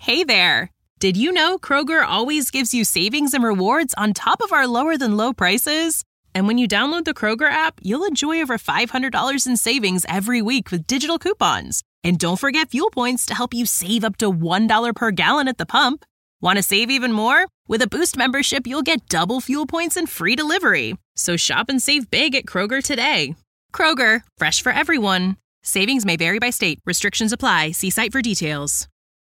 Hey there! Did you know Kroger always gives you savings and rewards on top of our lower-than-low prices? And when you download the Kroger app, you'll enjoy over $500 in savings every week with digital coupons. And don't forget fuel points to help you save up to $1 per gallon at the pump. Want to save even more? With a Boost membership, you'll get double fuel points and free delivery. So shop and save big at Kroger today. Kroger, fresh for everyone. Savings may vary by state. Restrictions apply. See site for details.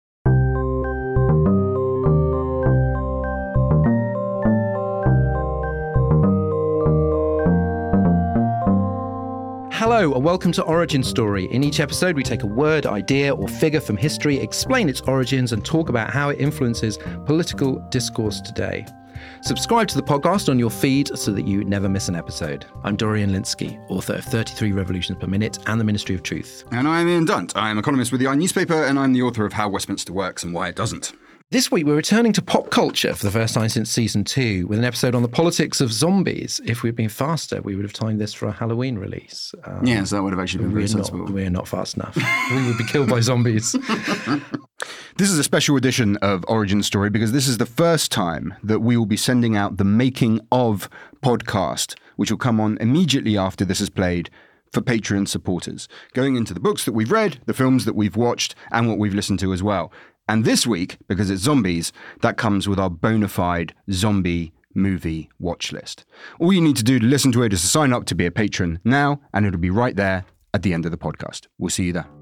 Hello and welcome to Origin Story. In each episode, we take a word, idea, or figure from history, explain its origins, and talk about how it influences political discourse today. Subscribe to the podcast on your feed so that you never miss an episode. I'm Dorian Lynskey, author of 33 Revolutions Per Minute and The Ministry of Truth. And I'm Ian Dunt. I'm economist with the iNewspaper, and I'm the author of How Westminster Works and Why It Doesn't. This week, we're returning to pop culture for the first time since season 2 with an episode on the politics of zombies. If we'd been faster, we would have timed this for a Halloween release. Yes, that would have actually been very sensible. We're not fast enough. We would be killed by zombies. This is a special edition of Origin Story because this is the first time that we will be sending out the Making of podcast, which will come on immediately after this is played for Patreon supporters, going into the books that we've read, the films that we've watched, and what we've listened to as well. And this week, because it's zombies, that comes with our bona fide zombie movie watch list. All you need to do to listen to it is to sign up to be a patron now, and it'll be right there at the end of the podcast. We'll see you there.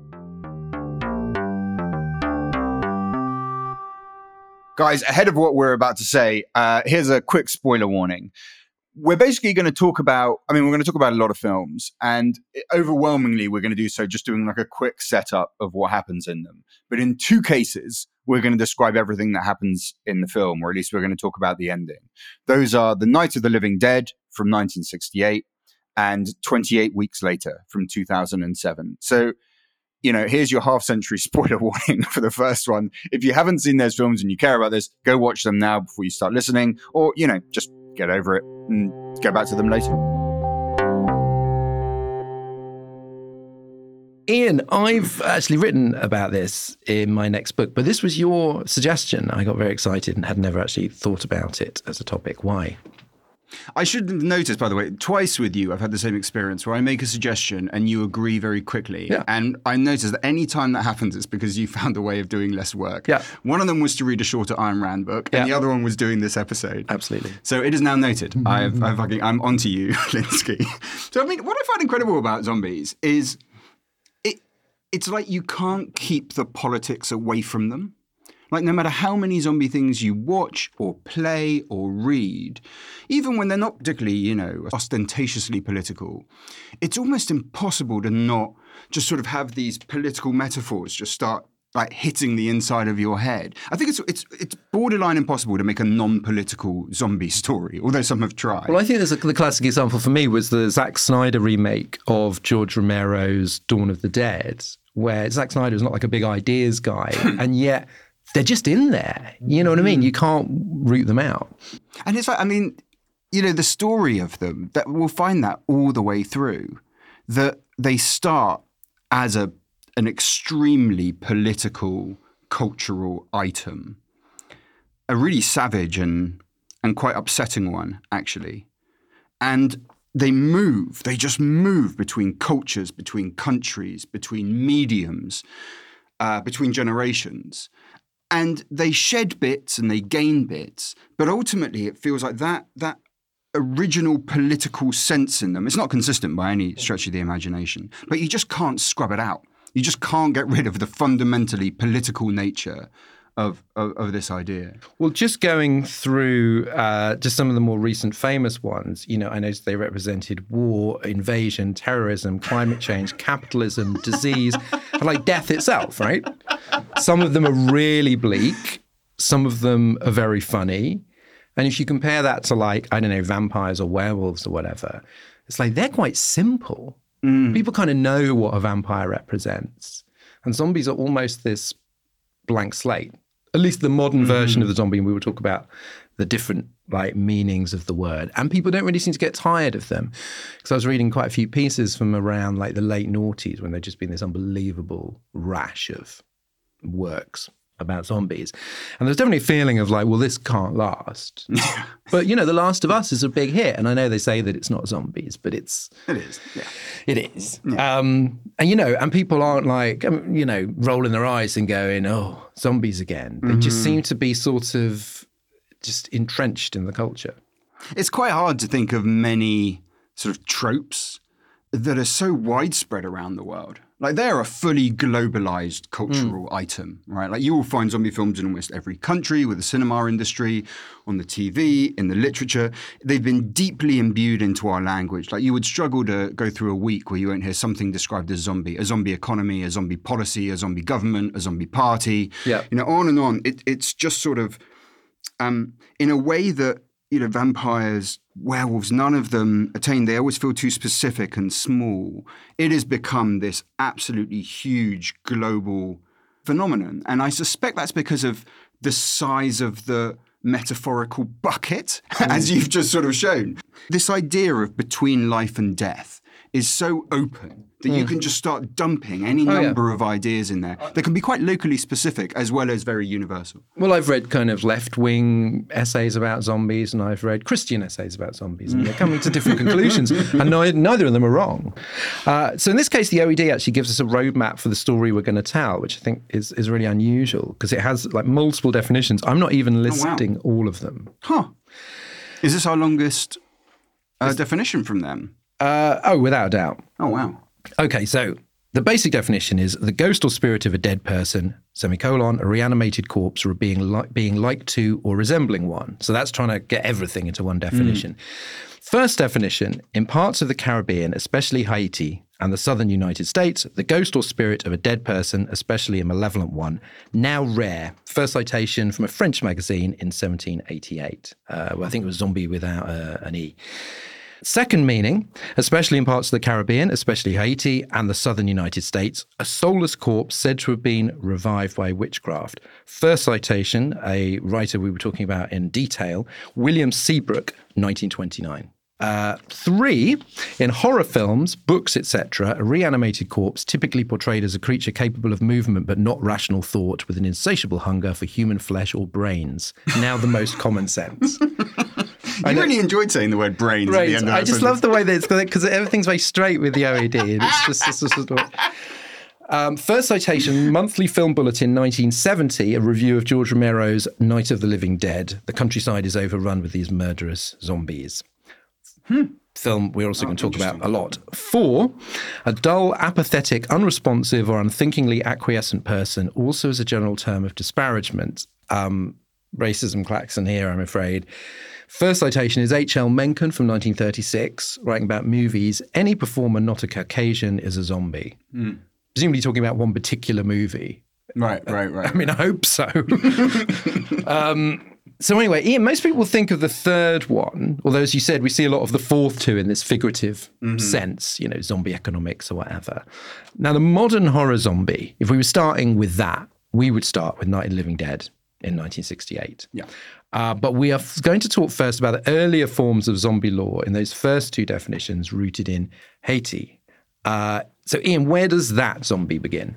Guys, ahead of what we're about to say, here's a quick spoiler warning. We're basically going to talk about, we're going to talk about a lot of films, and overwhelmingly we're going to do so just doing like a quick setup of what happens in them. But in 2 cases, we're going to describe everything that happens in the film, or at least we're going to talk about the ending. Those are The Night of the Living Dead from 1968 and 28 Weeks Later from 2007. So, here's your half-century spoiler warning for the first one. If you haven't seen those films and you care about this, go watch them now before you start listening, or, just get over it and go back to them later. Ian, I've actually written about this in my next book, but this was your suggestion. I got very excited and had never actually thought about it as a topic. Why? I should have noticed, by the way, twice with you, I've had the same experience where I make a suggestion and you agree very quickly. Yeah. And I noticed that any time that happens, it's because you found a way of doing less work. Yeah. One of them was to read a shorter Ayn Rand book, and the other one was doing this episode. Absolutely. So it is now noted. I'm onto you, Lynskey. So, what I find incredible about zombies is it's like you can't keep the politics away from them. Like, no matter how many zombie things you watch or play or read, even when they're not particularly, ostentatiously political, it's almost impossible to not just sort of have these political metaphors just start like hitting the inside of your head. I think it's borderline impossible to make a non-political zombie story, although some have tried. Well, I think the classic example for me was the Zack Snyder remake of George Romero's Dawn of the Dead, where Zack Snyder is not like a big ideas guy, and yet they're just in there. You know what I mean? You can't root them out. And it's like, the story of them, that we'll find that all the way through, that they start as an extremely political, cultural item, a really savage and quite upsetting one, actually. And they just move between cultures, between countries, between mediums, between generations. And they shed bits and they gain bits, but ultimately it feels like that original political sense in them, it's not consistent by any stretch of the imagination, but you just can't scrub it out. You just can't get rid of the fundamentally political nature of this idea. Well, just going through just some of the more recent famous ones, I noticed they represented war, invasion, terrorism, climate change, capitalism, disease, and like death itself, right? Some of them are really bleak. Some of them are very funny. And if you compare that to vampires or werewolves or whatever, it's like they're quite simple. People kind of know what a vampire represents. And zombies are almost this blank slate. At least the modern version of the zombie, and we will talk about the different meanings of the word. And people don't really seem to get tired of them. Because I was reading quite a few pieces from around the late noughties when there'd just been this unbelievable rash of works about zombies. And there's definitely a feeling of like, well, this can't last. But, you know, The Last of Us is a big hit. And I know they say that it's not zombies, but it is. Yeah. It is. Yeah. And, you know, and people aren't like, you know, rolling their eyes and going, oh, zombies again. They just seem to be sort of just entrenched in the culture. It's quite hard to think of many sort of tropes that are so widespread around the world. Like they're a fully globalized cultural item, right? Like you will find zombie films in almost every country with the cinema industry, on the TV, in the literature. They've been deeply imbued into our language. Like you would struggle to go through a week where you won't hear something described as zombie economy, a zombie policy, a zombie government, a zombie party, you know, on and on. It's just sort of in a way that, you know, vampires, werewolves, none of them attain. They always feel too specific and small. It has become this absolutely huge global phenomenon. And I suspect that's because of the size of the metaphorical bucket, as you've just sort of shown. This idea of between life and death is so open that you can just start dumping any number of ideas in there. They can be quite locally specific as well as very universal. Well, I've read kind of left-wing essays about zombies and I've read Christian essays about zombies and they're coming to different conclusions and neither of them are wrong. So in this case, the OED actually gives us a roadmap for the story we're going to tell, which I think is really unusual because it has like multiple definitions. I'm not even listing all of them. Is this our longest definition from them? Without a doubt. Oh, wow. Okay, so the basic definition is the ghost or spirit of a dead person, a reanimated corpse, or being like to or resembling one. So that's trying to get everything into one definition. First definition, in parts of the Caribbean, especially Haiti and the southern United States, the ghost or spirit of a dead person, especially a malevolent one, now rare. First citation from a French magazine in 1788. I think it was zombie without an E. Second meaning, especially in parts of the Caribbean, especially Haiti and the southern United States, a soulless corpse said to have been revived by witchcraft. First citation, a writer we were talking about in detail, William Seabrook, 1929. 3, in horror films, books, etc., a reanimated corpse typically portrayed as a creature capable of movement but not rational thought with an insatiable hunger for human flesh or brains. Now the most common sense. I really enjoyed saying the word brains. At the end of I just love the way that it's because everything's very straight with the OED. And it's just sort of... First citation, Monthly Film Bulletin, 1970, a review of George Romero's Night of the Living Dead. The countryside is overrun with these murderous zombies. Film we're also going to talk about a lot. 4, a dull, apathetic, unresponsive or unthinkingly acquiescent person, also as a general term of disparagement. Racism klaxon here, I'm afraid. First citation is H.L. Mencken from 1936, writing about movies. Any performer not a Caucasian is a zombie. Presumably talking about one particular movie. Right. I mean, I hope so. So anyway, Ian, most people think of the third one, although as you said, we see a lot of the fourth two in this figurative sense, you know, zombie economics or whatever. Now, the modern horror zombie, if we were starting with that, we would start with Night of the Living Dead in 1968. Yeah. But we are going to talk first about the earlier forms of zombie lore in those first two definitions rooted in Haiti. So Ian, where does that zombie begin?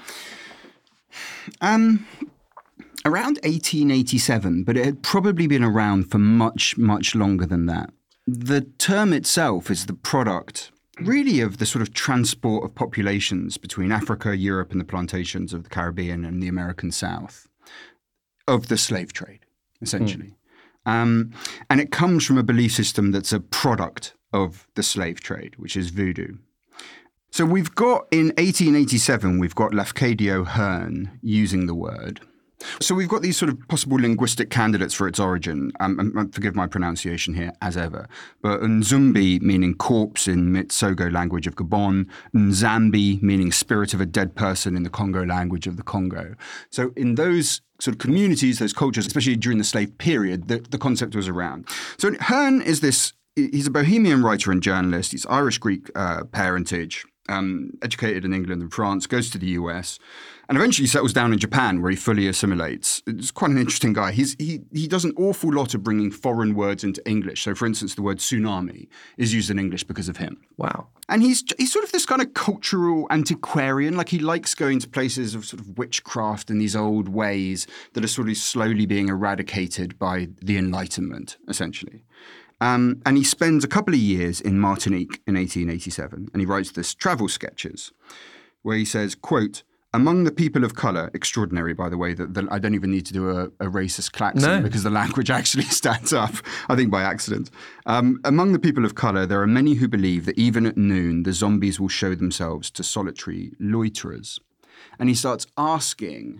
Around 1887, but it had probably been around for much, much longer than that. The term itself is the product, really, of the sort of transport of populations between Africa, Europe, and the plantations of the Caribbean and the American South, of the slave trade, essentially. And it comes from a belief system that's a product of the slave trade, which is voodoo. So we've got, in 1887, we've got Lafcadio Hearn using the word. So we've got these sort of possible linguistic candidates for its origin. Forgive my pronunciation here, as ever. But Nzumbi, meaning corpse in Mitsogo language of Gabon. Nzambi, meaning spirit of a dead person in the Congo language of the Congo. So in those sort of communities, those cultures, especially during the slave period, the concept was around. So Hearn is this, he's a Bohemian writer and journalist. He's Irish-Greek parentage. educated in England and France, goes to the US, and eventually settles down in Japan, where he fully assimilates. It's quite an interesting guy. He does an awful lot of bringing foreign words into English. So, for instance, the word tsunami is used in English because of him. Wow. And he's sort of this kind of cultural antiquarian. Like, he likes going to places of sort of witchcraft and these old ways that are sort of slowly being eradicated by the Enlightenment, essentially. And he spends a couple of years in Martinique in 1887, and he writes this Travel Sketches, where he says, quote, "Among the people of colour," extraordinary, by the way, that I don't even need to do a racist klaxon because the language actually stands up, I think by accident. "Among the people of colour, there are many who believe that even at noon, the zombies will show themselves to solitary loiterers." And he starts asking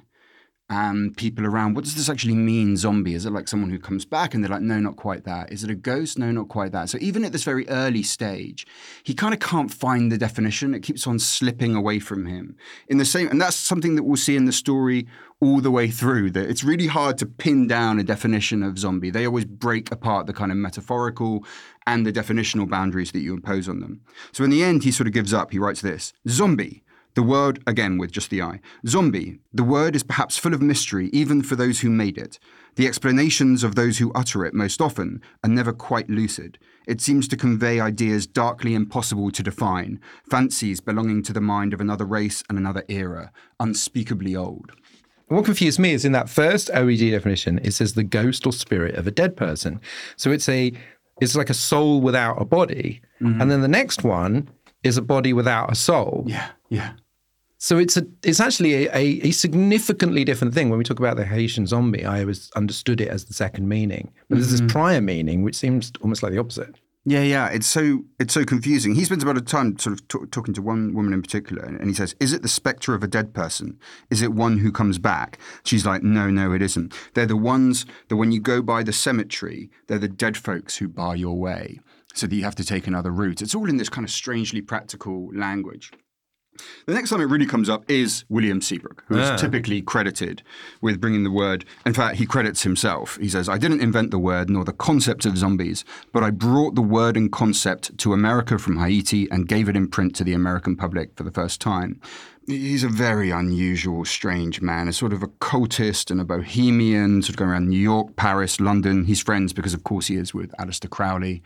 people around, what does this actually mean, zombie? Is it like someone who comes back? And they're like, no, not quite that. Is it a ghost? No, not quite that. So even at this very early stage, he kind of can't find the definition. It keeps on slipping away from him. And that's something that we'll see in the story all the way through, that it's really hard to pin down a definition of zombie. They always break apart the kind of metaphorical and the definitional boundaries that you impose on them. So in the end, he sort of gives up. He writes this: "Zombie. The word," again with just the I, "zombie, the word is perhaps full of mystery even for those who made it. The explanations of those who utter it most often are never quite lucid. It seems to convey ideas darkly impossible to define, fancies belonging to the mind of another race and another era, unspeakably old." What confused me is in that first OED definition, it says the ghost or spirit of a dead person. So it's like a soul without a body. Mm-hmm. And then the next one is a body without a soul. Yeah. So it's actually a significantly different thing. When we talk about the Haitian zombie, I always understood it as the second meaning. But there's this prior meaning, which seems almost like the opposite. Yeah. It's so confusing. He spends about a time sort of talking to one woman in particular, and he says, "Is it the spectre of a dead person? Is it one who comes back?" She's like, no, it isn't. They're the ones that when you go by the cemetery, they're the dead folks who bar your way, so that you have to take another route. It's all in this kind of strangely practical language. The next time it really comes up is William Seabrook, who is typically credited with bringing the word. In fact, he credits himself. He says, "I didn't invent the word nor the concept of zombies, but I brought the word and concept to America from Haiti and gave it in print to the American public for the first time." He's a very unusual, strange man, a sort of a cultist and a bohemian, sort of going around New York, Paris, London. He's friends because, of course, he is with Aleister Crowley.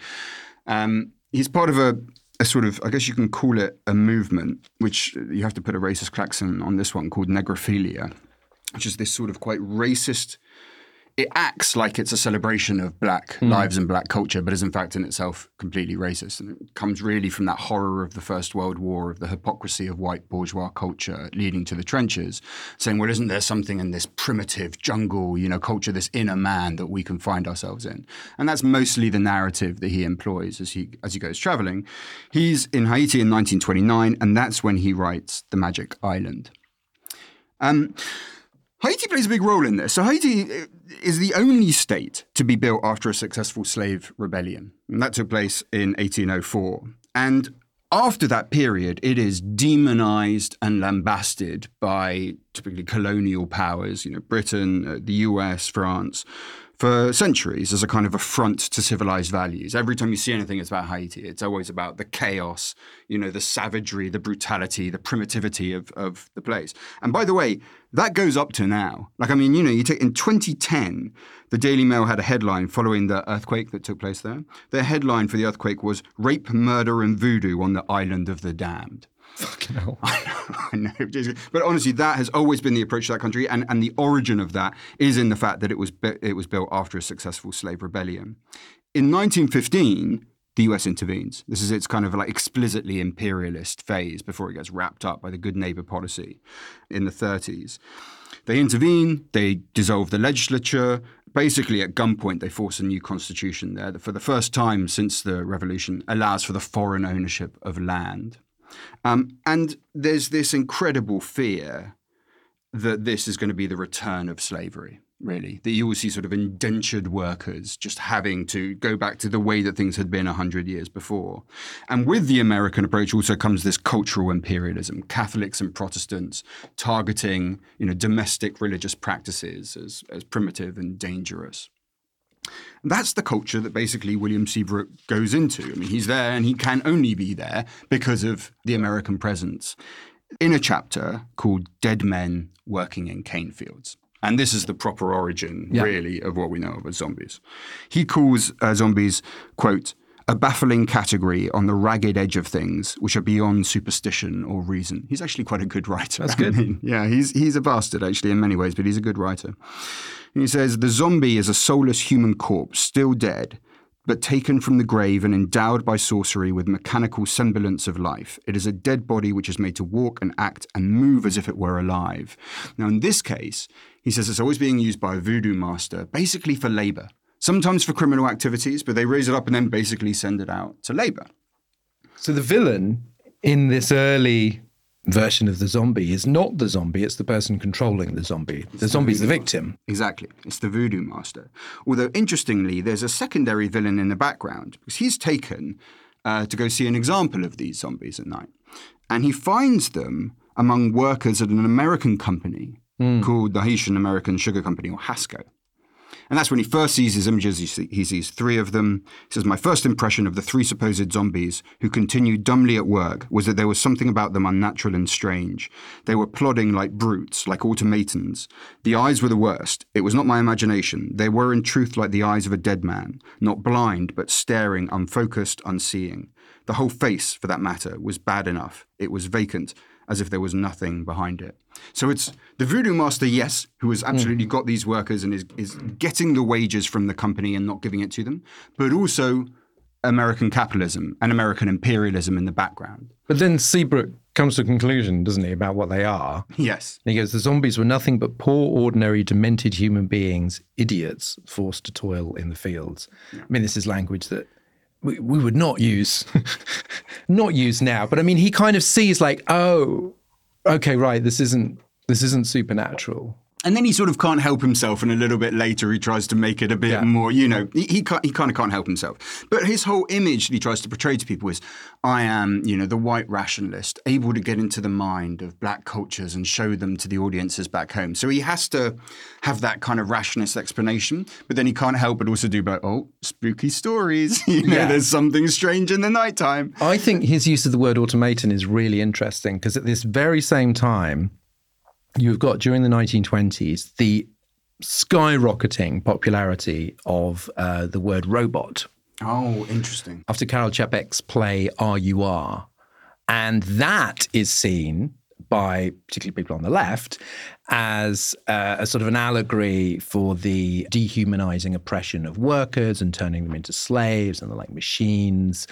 He's part of a sort of, I guess you can call it a movement, which you have to put a racist klaxon on this one, called negrophilia, which is this sort of quite racist. It acts like it's a celebration of black lives and black culture, but is in fact in itself completely racist. And it comes really from that horror of the First World War, of the hypocrisy of white bourgeois culture leading to the trenches, saying, well, isn't there something in this primitive jungle, culture, this inner man that we can find ourselves in? And that's mostly the narrative that he employs as he goes traveling. He's in Haiti in 1929, and that's when he writes The Magic Island. Haiti plays a big role in this. So Haiti is the only state to be built after a successful slave rebellion. And that took place in 1804. And after that period, it is demonized and lambasted by typically colonial powers, Britain, the US, France, for centuries as a kind of affront to civilized values. Every time you see anything that's about Haiti, it's always about the chaos, the savagery, the brutality, the primitivity of the place. And by the way, that goes up to now. You take in 2010, the Daily Mail had a headline following the earthquake that took place there. Their headline for the earthquake was "Rape, Murder and Voodoo on the Island of the Damned." Fucking hell. I know. But honestly, that has always been the approach to that country. And the origin of that is in the fact that it was built after a successful slave rebellion. In 1915, the US intervenes. This is its kind of like explicitly imperialist phase before it gets wrapped up by the good neighbor policy in the 30s. They intervene, they dissolve the legislature. Basically, at gunpoint, they force a new constitution there that for the first time since the revolution allows for the foreign ownership of land. And there's this incredible fear that this is going to be the return of slavery, really, that you will see sort of indentured workers just having to go back to the way that things had been 100 years before. And with the American approach also comes this cultural imperialism, Catholics and Protestants targeting, domestic religious practices as primitive and dangerous. That's the culture that basically William Seabrook goes into. I mean, he's there and he can only be there because of the American presence. In a chapter called Dead Men Working in Cane Fields. And this is the proper origin, really, of what we know of as zombies. He calls zombies, quote, a baffling category on the ragged edge of things which are beyond superstition or reason. He's actually quite a good writer. That's good. I mean, yeah, he's a bastard, actually, in many ways, but he's a good writer. And he says, the zombie is a soulless human corpse, still dead, but taken from the grave and endowed by sorcery with mechanical semblance of life. It is a dead body which is made to walk and act and move as if it were alive. Now, in this case, he says it's always being used by a voodoo master, basically for labor. Sometimes for criminal activities, but they raise it up and then basically send it out to labor. So the villain in this early version of the zombie is not the zombie, it's the person controlling the zombie. The zombie's the victim. Exactly. It's the voodoo master. Although, interestingly, there's a secondary villain in the background because he's taken to go see an example of these zombies at night. And he finds them among workers at an American company called the Haitian American Sugar Company, or HASCO. And that's when he first sees his images. He sees 3 of them. He says, my first impression of the 3 supposed zombies who continued dumbly at work was that there was something about them unnatural and strange. They were plodding like brutes, like automatons. The eyes were the worst. It was not my imagination. They were in truth like the eyes of a dead man, not blind, but staring, unfocused, unseeing. The whole face, for that matter, was bad enough. It was vacant, as if there was nothing behind it. So it's the voodoo master, yes, who has absolutely got these workers and is getting the wages from the company and not giving it to them, but also American capitalism and American imperialism in the background. But then Seabrook comes to a conclusion, doesn't he, about what they are? Yes. And he goes, the zombies were nothing but poor, ordinary, demented human beings, idiots, forced to toil in the fields. Yeah. I mean, this is language that we would not use now. But I mean, he kind of sees like, oh, okay, right, this isn't supernatural. And then he sort of can't help himself, and a little bit later he tries to make it a bit more, he kind of can't help himself. But his whole image that he tries to portray to people is, I am, the white rationalist, able to get into the mind of black cultures and show them to the audiences back home. So he has to have that kind of rationalist explanation, but then he can't help but also do spooky stories. There's something strange in the nighttime. I think his use of the word automaton is really interesting because at this very same time, you've got, during the 1920s, the skyrocketing popularity of the word robot. Oh, interesting. After Karel Čapek's play R.U.R. And that is seen by particularly people on the left as a sort of an allegory for the dehumanizing oppression of workers and turning them into slaves and they're like machines.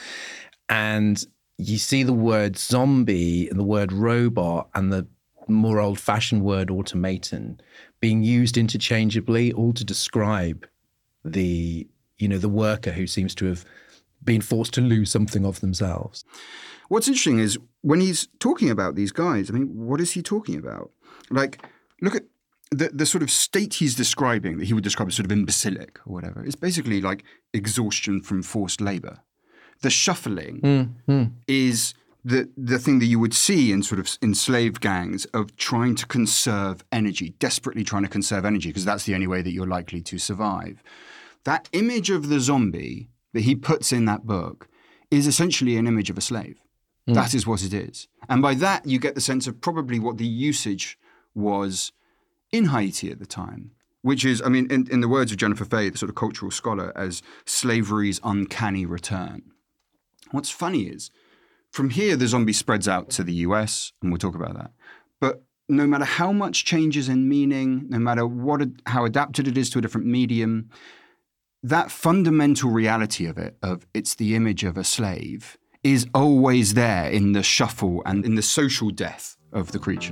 And you see the word zombie and the word robot and the more old-fashioned word automaton being used interchangeably, all to describe the worker who seems to have been forced to lose something of themselves. What's interesting is when he's talking about these guys, I mean, what is he talking about? Like, look at the sort of state he's describing, that he would describe as sort of imbecilic or whatever. It's basically like exhaustion from forced labor. The shuffling is the thing that you would see in sort of enslaved gangs of trying to conserve energy, desperately trying to conserve energy, because that's the only way that you're likely to survive. That image of the zombie that he puts in that book is essentially an image of a slave. That is what it is. And by that, you get the sense of probably what the usage was in Haiti at the time, which is, I mean, in the words of Jennifer Fay, the sort of cultural scholar, as slavery's uncanny return. What's funny is, from here, the zombie spreads out to the US, and we'll talk about that. But no matter how much changes in meaning, no matter how adapted it is to a different medium, that fundamental reality of it, of it's the image of a slave, is always there in the shuffle and in the social death of the creature.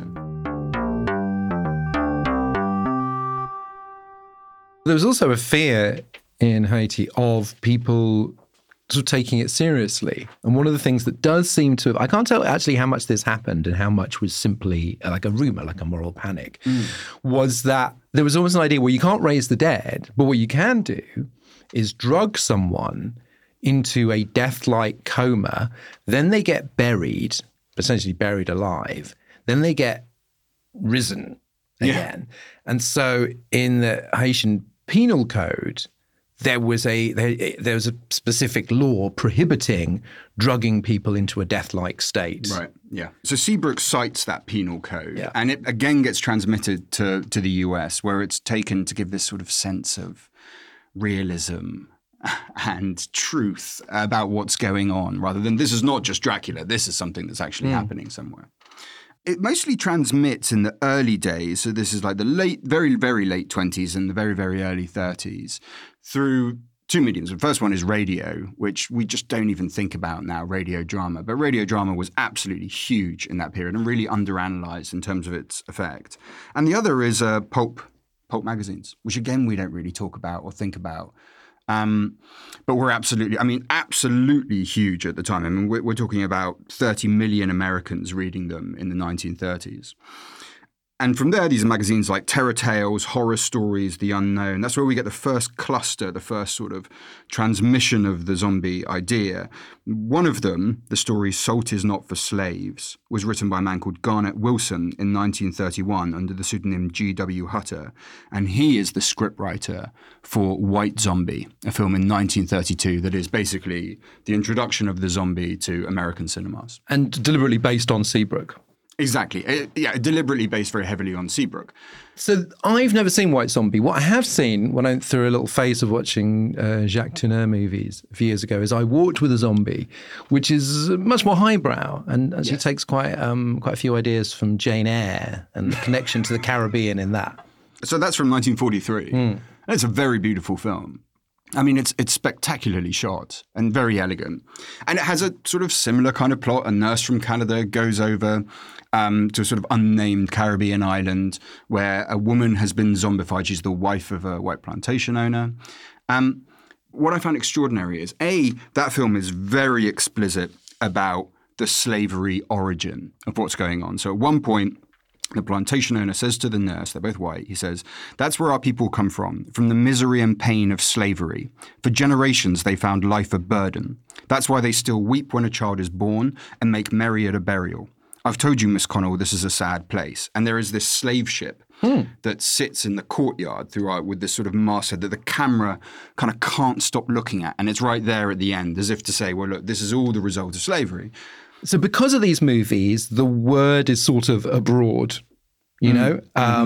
There was also a fear in Haiti of people sort of taking it seriously. And one of the things that does seem to have, I can't tell actually how much this happened and how much was simply like a rumor, like a moral panic, was that there was almost an idea, well, you can't raise the dead, but what you can do is drug someone into a death-like coma, then they get buried, essentially buried alive, then they get risen again. And so in the Haitian penal code, there was a specific law prohibiting drugging people into a death-like state. Right, yeah. So Seabrook cites that penal code, and it again gets transmitted to the US, where it's taken to give this sort of sense of realism and truth about what's going on, rather than this is not just Dracula, this is something that's actually happening somewhere. It mostly transmits in the early days, so this is like the very, very late 20s and the very, very early 30s, through two mediums. The first one is radio, which we just don't even think about now, radio drama. But radio drama was absolutely huge in that period and really underanalyzed in terms of its effect. And the other is pulp magazines, which again we don't really talk about or think about. But were absolutely huge at the time. I mean, we're talking about 30 million Americans reading them in the 1930s. And from there, these are magazines like Terror Tales, Horror Stories, The Unknown. That's where we get the first cluster, the first sort of transmission of the zombie idea. One of them, the story Salt is Not for Slaves, was written by a man called Garnett Wilson in 1931 under the pseudonym G.W. Hutter. And he is the scriptwriter for White Zombie, a film in 1932 that is basically the introduction of the zombie to American cinemas. And deliberately based on Seabrook. Exactly. Deliberately based very heavily on Seabrook. So I've never seen White Zombie. What I have seen when I went through a little phase of watching Jacques Tourneur movies a few years ago is I Walked with a Zombie, which is much more highbrow and actually takes quite a few ideas from Jane Eyre and the connection to the Caribbean in that. So that's from 1943. And it's a very beautiful film. I mean, it's spectacularly shot and very elegant. And it has a sort of similar kind of plot. A nurse from Canada goes over to a sort of unnamed Caribbean island where a woman has been zombified. She's the wife of a white plantation owner. What I found extraordinary is, that film is very explicit about the slavery origin of what's going on. So at one point, the plantation owner says to the nurse, they're both white, he says, "That's where our people come from the misery and pain of slavery. For generations, they found life a burden. That's why they still weep when a child is born and make merry at a burial. I've told you, Miss Connell, this is a sad place." And there is this slave ship that sits in the courtyard throughout with this sort of masthead that the camera kind of can't stop looking at. And it's right there at the end, as if to say, well, look, this is all the result of slavery. So because of these movies, the word is sort of abroad, you know?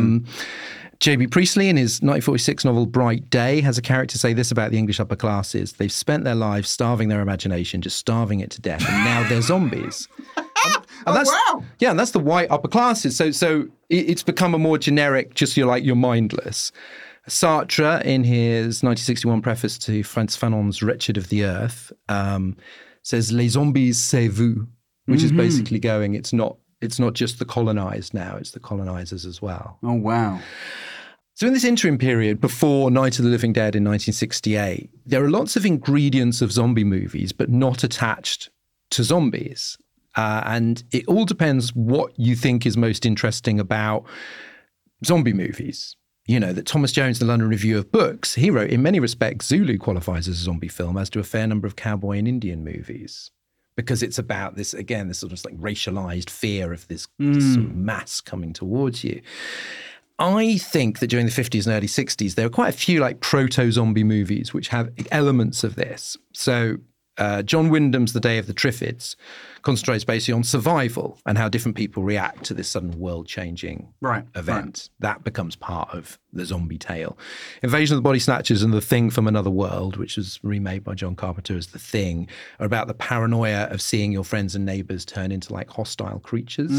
J.B. Priestley, in his 1946 novel Bright Day, has a character say this about the English upper classes: they've spent their lives starving their imagination, just starving it to death, and now they're zombies. And that's, wow! Yeah, and that's the white upper classes. So it's become a more generic, just you're mindless. Sartre, in his 1961 preface to Frantz Fanon's Wretched of the Earth, says, "Les zombies, c'est vous," which is basically going, it's not just the colonized now, it's the colonizers as well. Oh, wow. So in this interim period, before Night of the Living Dead in 1968, there are lots of ingredients of zombie movies, but not attached to zombies. And it all depends what you think is most interesting about zombie movies. You know, that Thomas Jones, the London Review of Books, he wrote, in many respects, Zulu qualifies as a zombie film, as do a fair number of cowboy and Indian movies. Because it's about this, again, this sort of like racialized fear of this sort of mass coming towards you. I think that during the 50s and early 60s, there are quite a few like proto-zombie movies which have elements of this. So John Wyndham's The Day of the Triffids concentrates basically on survival and how different people react to this sudden world-changing event. Right. That becomes part of the zombie tale. Invasion of the Body Snatchers and The Thing from Another World, which was remade by John Carpenter as The Thing, are about the paranoia of seeing your friends and neighbors turn into like hostile creatures.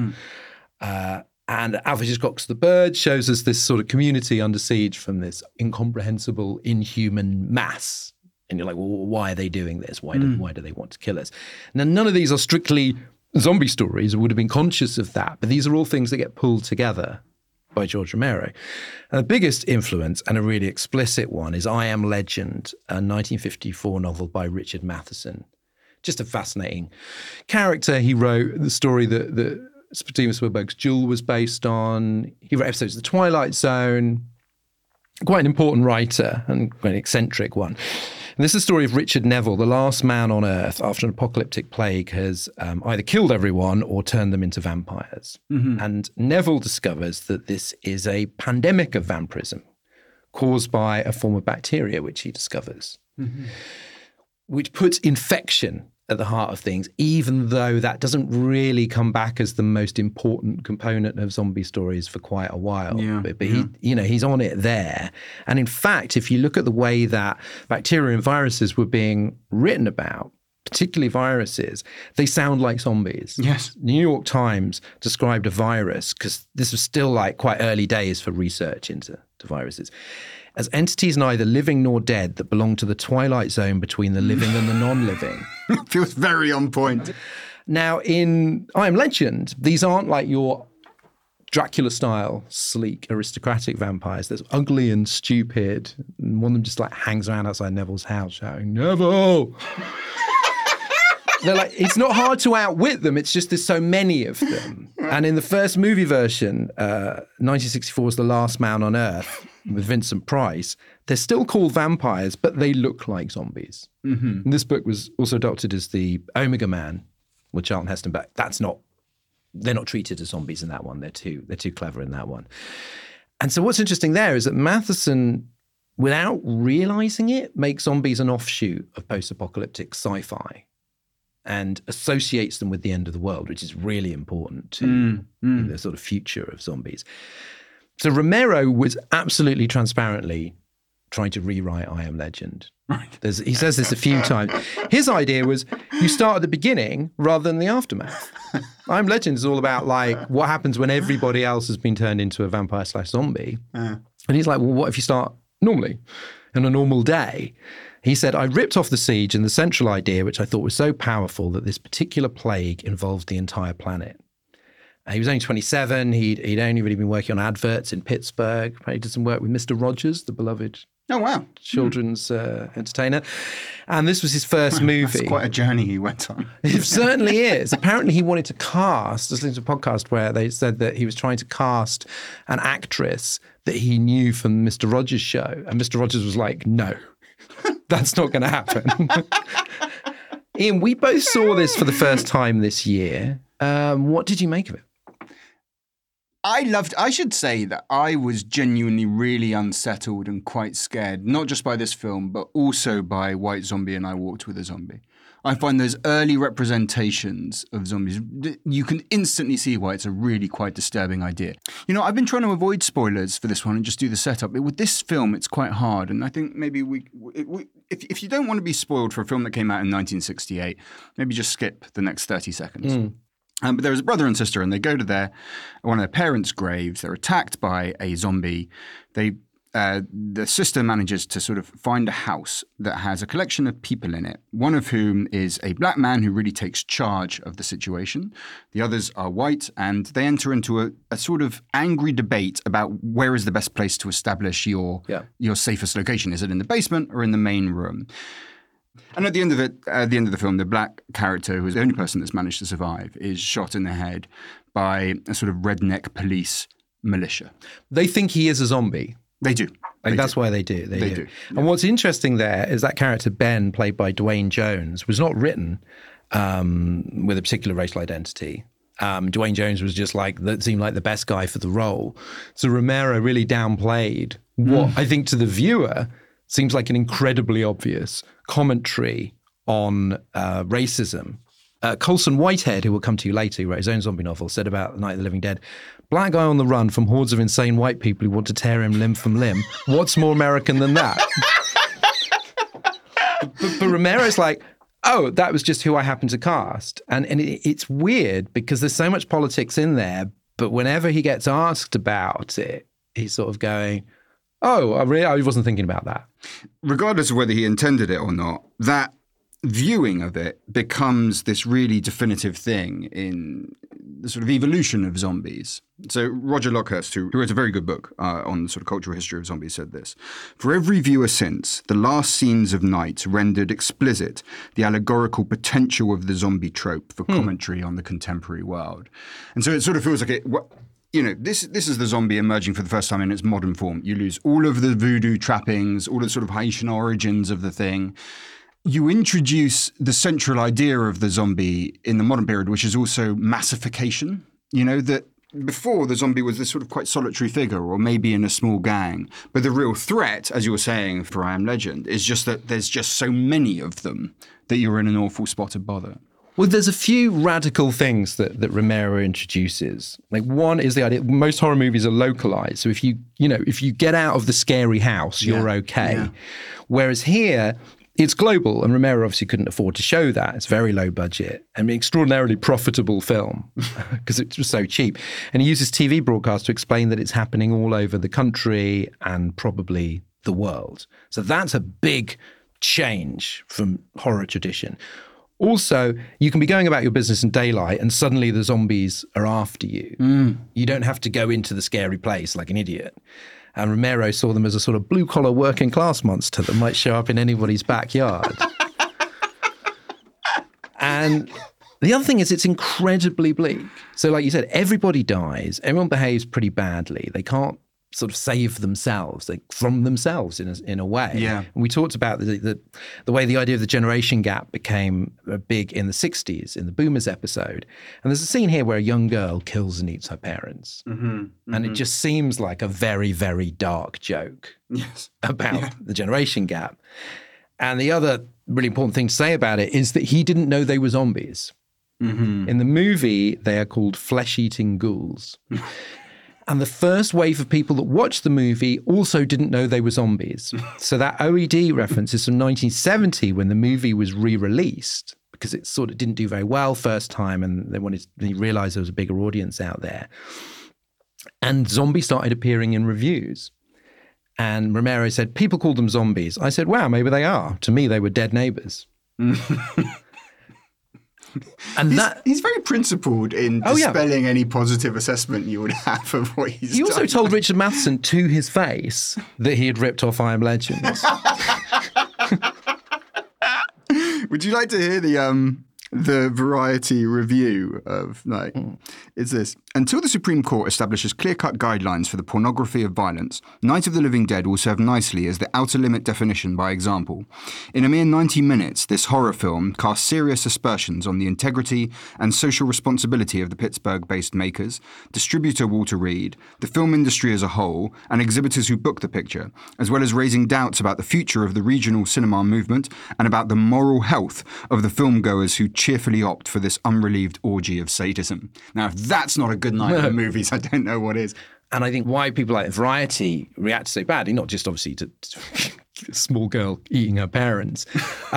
And Alfred Hitchcock's The Bird shows us this sort of community under siege from this incomprehensible, inhuman mass. And you're like, well, why are they doing this? Why do they want to kill us? Now, none of these are strictly zombie stories. I would have been conscious of that. But these are all things that get pulled together by George Romero. And the biggest influence, and a really explicit one, is I Am Legend, a 1954 novel by Richard Matheson. Just a fascinating character. He wrote the story that Steven Spielberg's Jewel was based on. He wrote episodes of The Twilight Zone. Quite an important writer and quite an eccentric one. And this is the story of Richard Neville, the last man on Earth after an apocalyptic plague has either killed everyone or turned them into vampires. And Neville discovers that this is a pandemic of vampirism caused by a form of bacteria, which he discovers, which puts infection at the heart of things, even though that doesn't really come back as the most important component of zombie stories for quite a while. But he, he's on it there. And in fact, if you look at the way that bacteria and viruses were being written about, particularly viruses, they sound like zombies. Yes. The New York Times described a virus, because this was still like quite early days for research into viruses, as entities neither living nor dead that belong to the twilight zone between the living and the non-living. Feels very on point. Now, in I Am Legend, these aren't like your Dracula-style, sleek, aristocratic vampires. They're ugly and stupid. And one of them just like hangs around outside Neville's house shouting, "Neville!" They're like, it's not hard to outwit them. It's just there's so many of them. And in the first movie version, 1964's The Last Man on Earth with Vincent Price, they're still called vampires, but they look like zombies. And this book was also adopted as the Omega Man with Charlton Heston, but they're not treated as zombies in that one. They're too clever in that one. And so what's interesting there is that Matheson, without realizing it, makes zombies an offshoot of post-apocalyptic sci-fi and associates them with the end of the world, which is really important to the sort of future of zombies. So Romero was absolutely transparently trying to rewrite I Am Legend. Right. He says this a few times. His idea was you start at the beginning rather than the aftermath. I Am Legend is all about like what happens when everybody else has been turned into a vampire/zombie. And he's like, well, what if you start normally, on a normal day? He said, I ripped off the siege and the central idea, which I thought was so powerful, that this particular plague involved the entire planet. He was only 27. He'd only really been working on adverts in Pittsburgh. He did some work with Mr. Rogers, the beloved children's entertainer. And this was his first movie. That's quite a journey he went on. It certainly is. Apparently he wanted to cast, I was listening to a podcast where they said that he was trying to cast an actress that he knew from Mr. Rogers' show. And Mr. Rogers was like, no. That's not going to happen. Ian, we both saw this for the first time this year. What did you make of it? I should say that I was genuinely really unsettled and quite scared, not just by this film, but also by White Zombie and I Walked with a Zombie. I find those early representations of zombies, you can instantly see why it's a really quite disturbing idea. You know, I've been trying to avoid spoilers for this one and just do the setup. With this film, it's quite hard. And I think maybe if you don't want to be spoiled for a film that came out in 1968, maybe just skip the next 30 seconds. But there's a brother and sister, and they go to one of their parents' graves. They're attacked by a zombie. The sister manages to sort of find a house that has a collection of people in it, one of whom is a black man who really takes charge of the situation. The others are white, and they enter into a sort of angry debate about where is the best place to establish your safest location. Is it in the basement or in the main room? And at the end of the film, the black character, who is the only person that's managed to survive, is shot in the head by a sort of redneck police militia. They think he is a zombie. They do. That's why they do. They do. And what's interesting there is that character, Ben, played by Dwayne Jones, was not written with a particular racial identity. Dwayne Jones was just seemed like the best guy for the role. So Romero really downplayed what I think to the viewer seems like an incredibly obvious commentary on racism. Colson Whitehead, who will come to you later, who wrote his own zombie novel, said about Night of the Living Dead, black guy on the run from hordes of insane white people who want to tear him limb from limb. What's more American than that? but Romero's like, oh, that was just who I happened to cast. And it's weird because there's so much politics in there, but whenever he gets asked about it, he's sort of going, oh, I wasn't thinking about that. Regardless of whether he intended it or not, that viewing of it becomes this really definitive thing in the sort of evolution of zombies. So Roger Lockhurst, who wrote a very good book on the sort of cultural history of zombies, said this: for every viewer since, the last scenes of Night rendered explicit the allegorical potential of the zombie trope for commentary on the contemporary world. And so it sort of feels like this is the zombie emerging for the first time in its modern form. You lose all of the voodoo trappings, all the sort of Haitian origins of the thing. You introduce the central idea of the zombie in the modern period, which is also massification. You know, that before the zombie was this sort of quite solitary figure or maybe in a small gang. But the real threat, as you were saying for I Am Legend, is just that there's just so many of them that you're in an awful spot of bother. Well, there's a few radical things that Romero introduces. Like, one is the idea most horror movies are localized. So if you get out of the scary house, you're okay. Yeah. Whereas here, it's global, and Romero obviously couldn't afford to show that. It's very low budget. I mean, extraordinarily profitable film because it was so cheap. And he uses TV broadcasts to explain that it's happening all over the country and probably the world. So that's a big change from horror tradition. Also, you can be going about your business in daylight and suddenly the zombies are after you. You don't have to go into the scary place like an idiot. And Romero saw them as a sort of blue-collar working-class monster that might show up in anybody's backyard. And the other thing is it's incredibly bleak. So like you said, everybody dies. Everyone behaves pretty badly. They can't sort of save themselves, from themselves in a way. Yeah. And we talked about the way the idea of the generation gap became big in the 60s in the Boomers episode. And there's a scene here where a young girl kills and eats her parents. And it just seems like a very, very dark joke about the generation gap. And the other really important thing to say about it is that he didn't know they were zombies. In the movie, they are called flesh-eating ghouls. And the first wave of people that watched the movie also didn't know they were zombies. So that OED reference is from 1970 when the movie was re-released because it sort of didn't do very well first time and they realized there was a bigger audience out there. And zombies started appearing in reviews. And Romero said, people called them zombies. I said, wow, maybe they are. To me, they were dead neighbors. And he's very principled in dispelling any positive assessment you would have of what he's done. He also told Richard Matheson to his face that he had ripped off I Am Legend. Would you like to hear the Variety review of it's this. Until the Supreme Court establishes clear-cut guidelines for the pornography of violence, Night of the Living Dead will serve nicely as the outer limit definition by example. In a mere 90 minutes, this horror film casts serious aspersions on the integrity and social responsibility of the Pittsburgh-based makers, distributor Walter Reed, the film industry as a whole, and exhibitors who booked the picture, as well as raising doubts about the future of the regional cinema movement and about the moral health of the filmgoers who cheerfully opt for this unrelieved orgy of sadism. Now, if that's not a good night for movies, I don't know what is. And I think why people like Variety react so badly, not just obviously to a small girl eating her parents,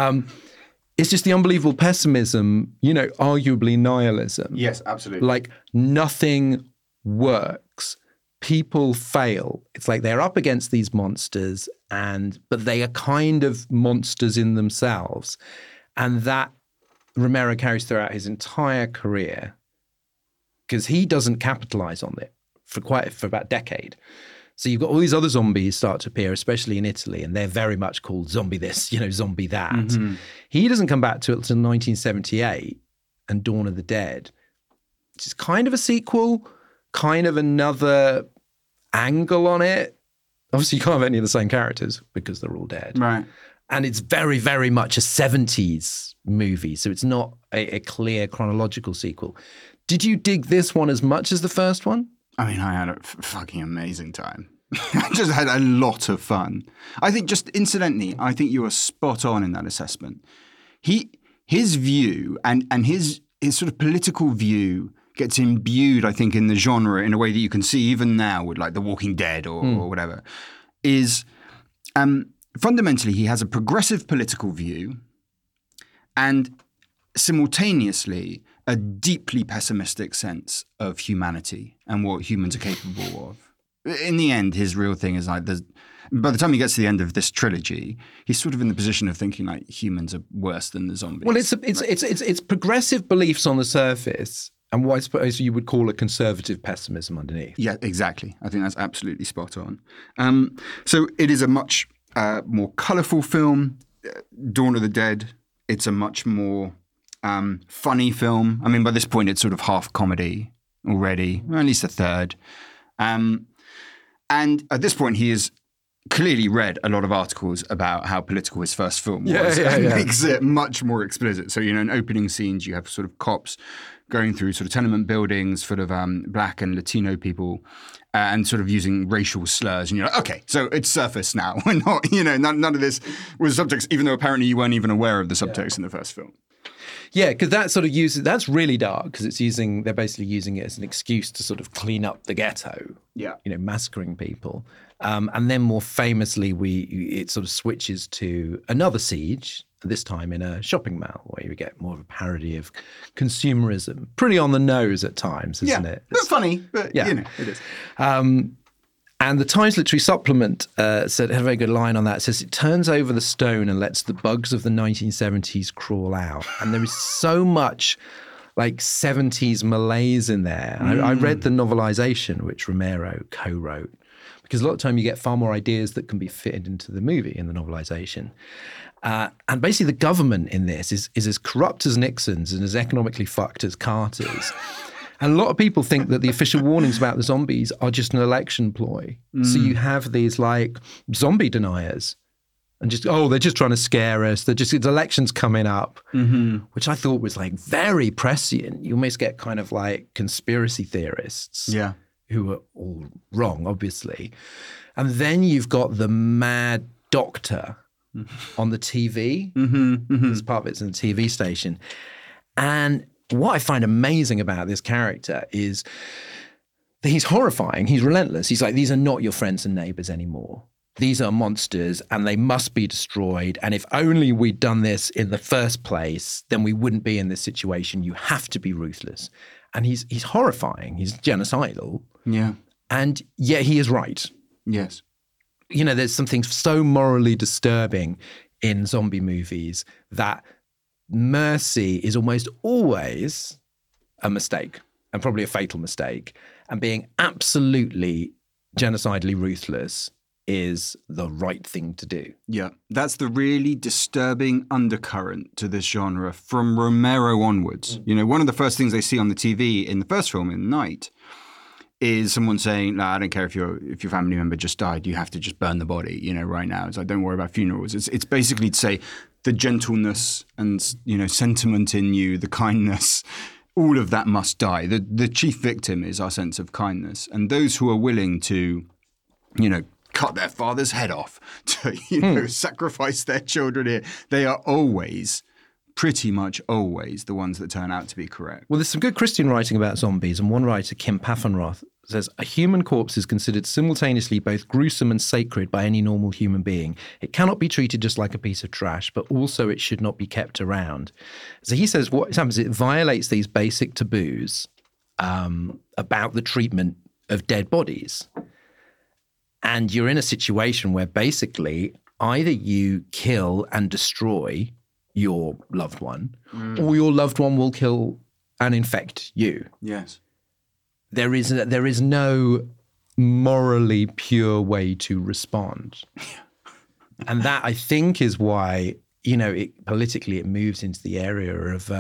it's just the unbelievable pessimism, arguably nihilism. Yes, absolutely. Like nothing works. People fail. It's like they're up against these monsters, but they are kind of monsters in themselves. And that Romero carries throughout his entire career because he doesn't capitalize on it for about a decade. So you've got all these other zombies start to appear, especially in Italy, and they're very much called zombie this, zombie that. He doesn't come back to it until 1978 and Dawn of the Dead, which is kind of a sequel, kind of another angle on it. Obviously, you can't have any of the same characters because they're all dead. Right. And it's very, very much a 70s movie, so it's not a clear chronological sequel. Did you dig this one as much as the first one? I mean, I had a fucking amazing time. I just had a lot of fun. I think just incidentally, I think you were spot on in that assessment. His view and his sort of political view gets imbued, I think, in the genre in a way that you can see even now with like The Walking Dead or whatever, is fundamentally he has a progressive political view and simultaneously a deeply pessimistic sense of humanity and what humans are capable of. In the end, his real thing is like, by the time he gets to the end of this trilogy, he's sort of in the position of thinking like humans are worse than the zombies. Well, it's progressive beliefs on the surface and what I suppose you would call a conservative pessimism underneath. Yeah, exactly. I think that's absolutely spot on. So it is a much more colourful film. Dawn of the Dead, it's a much more funny film. I mean, by this point, it's sort of half comedy already, or at least a third. And at this point, he has clearly read a lot of articles about how political his first film was. Yeah. Makes it much more explicit. So, in opening scenes, you have sort of cops going through sort of tenement buildings full of black and Latino people and sort of using racial slurs. And you're like, okay, so it's surfaced now. We're not, none of this was subtext, even though apparently you weren't even aware of the subtext in the first film. Yeah, because that sort of that's really dark because they're basically using it as an excuse to sort of clean up the ghetto. Yeah. Massacring people. And then more famously, it sort of switches to another siege, this time in a shopping mall, where you get more of a parody of consumerism. Pretty on the nose at times, isn't it? It's funny, but it is. And the Times Literary Supplement had a very good line on that. It says, it turns over the stone and lets the bugs of the 1970s crawl out. And there is so much like 70s malaise in there. I read the novelization, which Romero co-wrote, because a lot of time you get far more ideas that can be fitted into the movie in the novelization. And basically the government in this is as corrupt as Nixon's and as economically fucked as Carter's. And a lot of people think that the official warnings about the zombies are just an election ploy. So you have these like zombie deniers and they're just trying to scare us. It's elections coming up, which I thought was like very prescient. You almost get kind of like conspiracy theorists who are all wrong, obviously. And then you've got the mad doctor on the TV. This part of it's in the TV station. And what I find amazing about this character is that he's horrifying. He's relentless. He's like, these are not your friends and neighbors anymore. These are monsters and they must be destroyed. And if only we'd done this in the first place, then we wouldn't be in this situation. You have to be ruthless. And he's horrifying. He's genocidal. Yeah. And yet he is right. Yes. There's something so morally disturbing in zombie movies that mercy is almost always a mistake, and probably a fatal mistake. And being absolutely genocidally ruthless is the right thing to do. Yeah, that's the really disturbing undercurrent to this genre from Romero onwards. One of the first things they see on the TV in the first film, in Night, is someone saying, no, I don't care if your family member just died, you have to just burn the body, right now. It's like, don't worry about funerals. It's basically to say the gentleness and, sentiment in you, the kindness, all of that must die. The chief victim is our sense of kindness. And those who are willing to, cut their father's head off, to, sacrifice their children here, they are pretty much always the ones that turn out to be correct. Well, there's some good Christian writing about zombies, and one writer, Kim Paffenroth, says, a human corpse is considered simultaneously both gruesome and sacred by any normal human being. It cannot be treated just like a piece of trash, but also it should not be kept around. So he says what happens, it violates these basic taboos about the treatment of dead bodies. And you're in a situation where basically either you kill and destroy your loved one, or your loved one will kill and infect you. Yes. There is no morally pure way to respond. And that, I think, is why, politically it moves into the area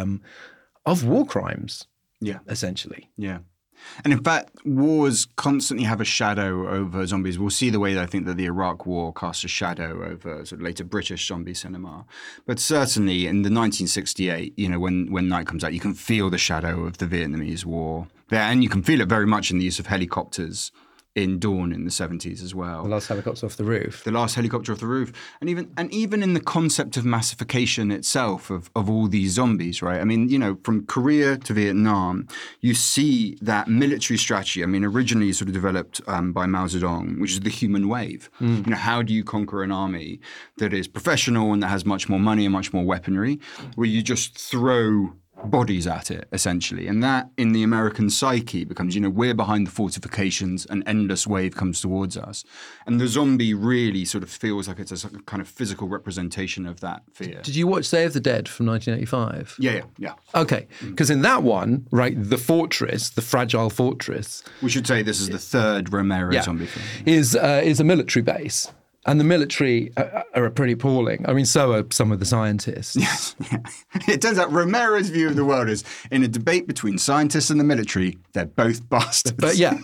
of war crimes. Yeah. Essentially. Yeah. And in fact, wars constantly have a shadow over zombies. We'll see the way that I think that the Iraq War casts a shadow over sort of later British zombie cinema. But certainly in the 1968, when Night comes out, you can feel the shadow of the Vietnamese War there. And you can feel it very much in the use of helicopters in Dawn in the 70s as well. The last helicopter off the roof. The last helicopter off the roof. And even in the concept of massification itself of all these zombies, right? I mean, from Korea to Vietnam, you see that military strategy, originally sort of developed by Mao Zedong, which is the human wave. How do you conquer an army that is professional and that has much more money and much more weaponry, where you just throw bodies at it, essentially. And that, in the American psyche, becomes, we're behind the fortifications, an endless wave comes towards us. And the zombie really sort of feels like it's a kind of physical representation of that fear. Did you watch Day of the Dead from 1985? Yeah. Okay, because in that one, right, the fortress, the fragile fortress... We should say this is the third Romero zombie film. Is a military base. And the military are pretty appalling. So are some of the scientists. Yes. Yeah. It turns out Romero's view of the world is, in a debate between scientists and the military, they're both bastards. But yeah.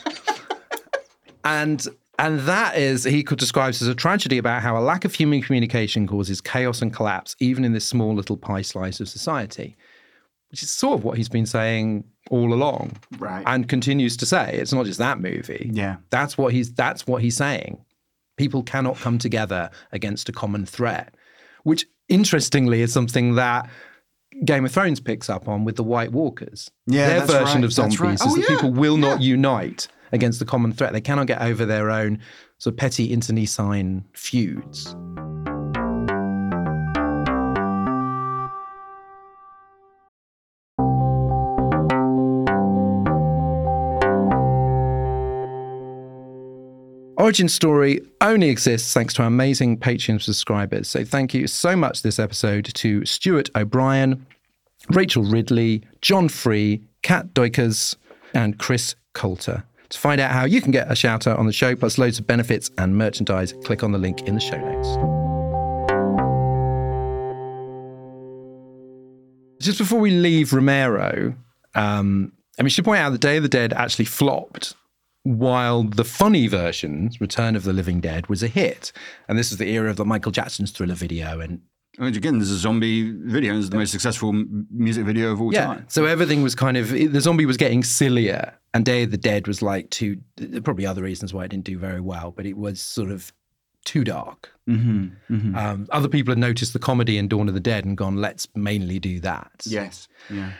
And that is, he describes as a tragedy about how a lack of human communication causes chaos and collapse, even in this small little pie slice of society. which is sort of what he's been saying all along, Right. and continues to say. It's not just that movie. Yeah. That's what he's saying. People cannot come together against a common threat, which interestingly is something that Game of Thrones picks up on with the White Walkers. Yeah, Their that's version right. of zombies That's right. is Oh, that yeah. people will not unite against the common threat. They cannot get over their own sort of petty internecine feuds. Origin Story only exists thanks to our amazing Patreon subscribers. So thank you so much this episode to Stuart O'Brien, Rachel Ridley, John Free, Kat Doikers, and Chris Coulter. To find out how you can get a shout out on the show, plus loads of benefits and merchandise, click on the link in the show notes. Just before we leave Romero, we should point out that Day of the Dead actually flopped, while the funny version, Return of the Living Dead, was a hit. And this is the era of the Michael Jackson's Thriller video. And again, there's a zombie video. It's the most successful music video of all time. So everything was kind of, the zombie was getting sillier. And Day of the Dead was like probably other reasons why it didn't do very well, but it was sort of too dark. Other people had noticed the comedy in Dawn of the Dead and gone, let's mainly do that. Yes. Yeah.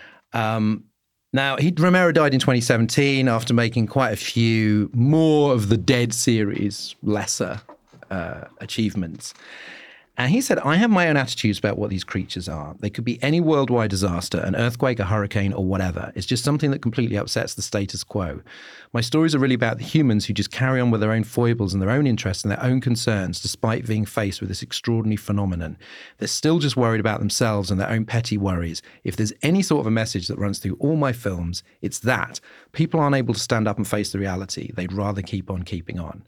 Now, Romero died in 2017 after making quite a few more of the Dead series, lesser achievements. And he said, I have my own attitudes about what these creatures are. They could be any worldwide disaster, an earthquake, a hurricane, or whatever. It's just something that completely upsets the status quo. My stories are really about the humans who just carry on with their own foibles and their own interests and their own concerns, despite being faced with this extraordinary phenomenon. They're still just worried about themselves and their own petty worries. If there's any sort of a message that runs through all my films, it's that. People aren't able to stand up and face the reality. They'd rather keep on keeping on.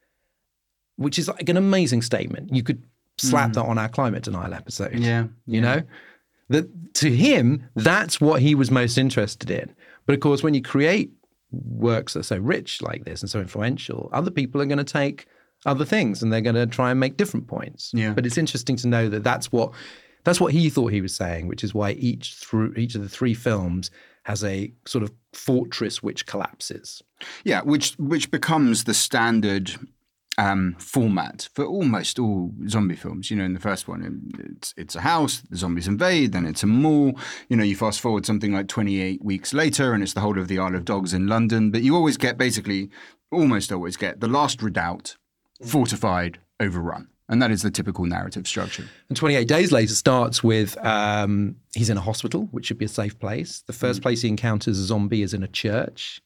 Which is like an amazing statement. You could slap that on our climate denial episode. Yeah. You know? That to him, that's what he was most interested in. But of course, when you create works that are so rich like this and so influential, other people are going to take other things and they're going to try and make different points. Yeah. But it's interesting to know that that's what he thought he was saying, which is why each of the three films has a sort of fortress which collapses. Yeah, which becomes the standard format for almost all zombie films. You know, in the first one, it's a house, the zombies invade, then it's a mall. You know, you fast forward something like 28 weeks later, and it's the whole of the Isle of Dogs in London. But you almost always get the last redoubt, fortified, overrun. And that is the typical narrative structure. And 28 Days Later starts with he's in a hospital, which should be a safe place. The first place he encounters a zombie is in a church.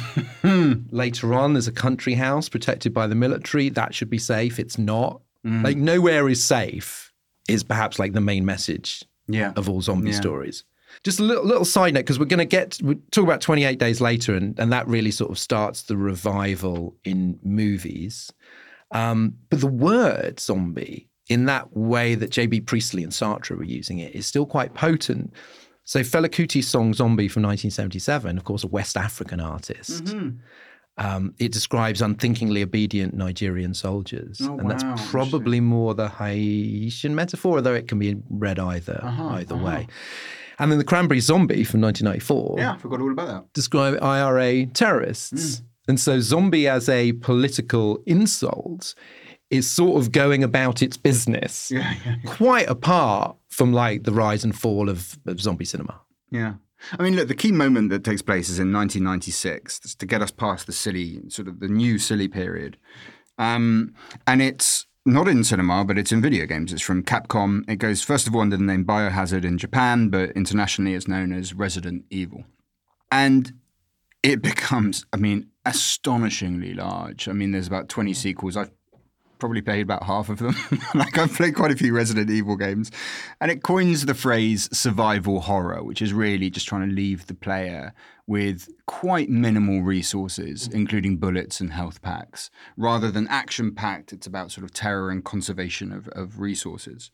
Later on, there's a country house protected by the military. That should be safe. It's not. Like, nowhere is safe is perhaps like the main message of all zombie stories. Just a little side note, because we'll talk about 28 Days Later, and that really sort of starts the revival in movies. But the word zombie, in that way that J.B. Priestley and Sartre were using it, is still quite potent. So Fela Kuti's song Zombie from 1977, of course, a West African artist. It describes unthinkingly obedient Nigerian soldiers. And that's probably more the Haitian metaphor, although it can be read either way. And then the Cranberries Zombie from 1994. Yeah, I forgot all about that. Describe IRA terrorists. And so zombie as a political insult is sort of going about its business quite apart from like the rise and fall of zombie cinema. Yeah. I mean, look, the key moment that takes place is in 1996. That's to get us past the silly, sort of the new silly period. And it's not in cinema, but it's in video games. It's from Capcom. It goes, first of all, under the name Biohazard in Japan, but internationally it's known as Resident Evil. And it becomes, astonishingly large. I mean, there's about 20 sequels. I've probably played about half of them. I've played quite a few Resident Evil games. And it coins the phrase survival horror, which is really just trying to leave the player with quite minimal resources, including bullets and health packs. Rather than action-packed, it's about sort of terror and conservation of resources.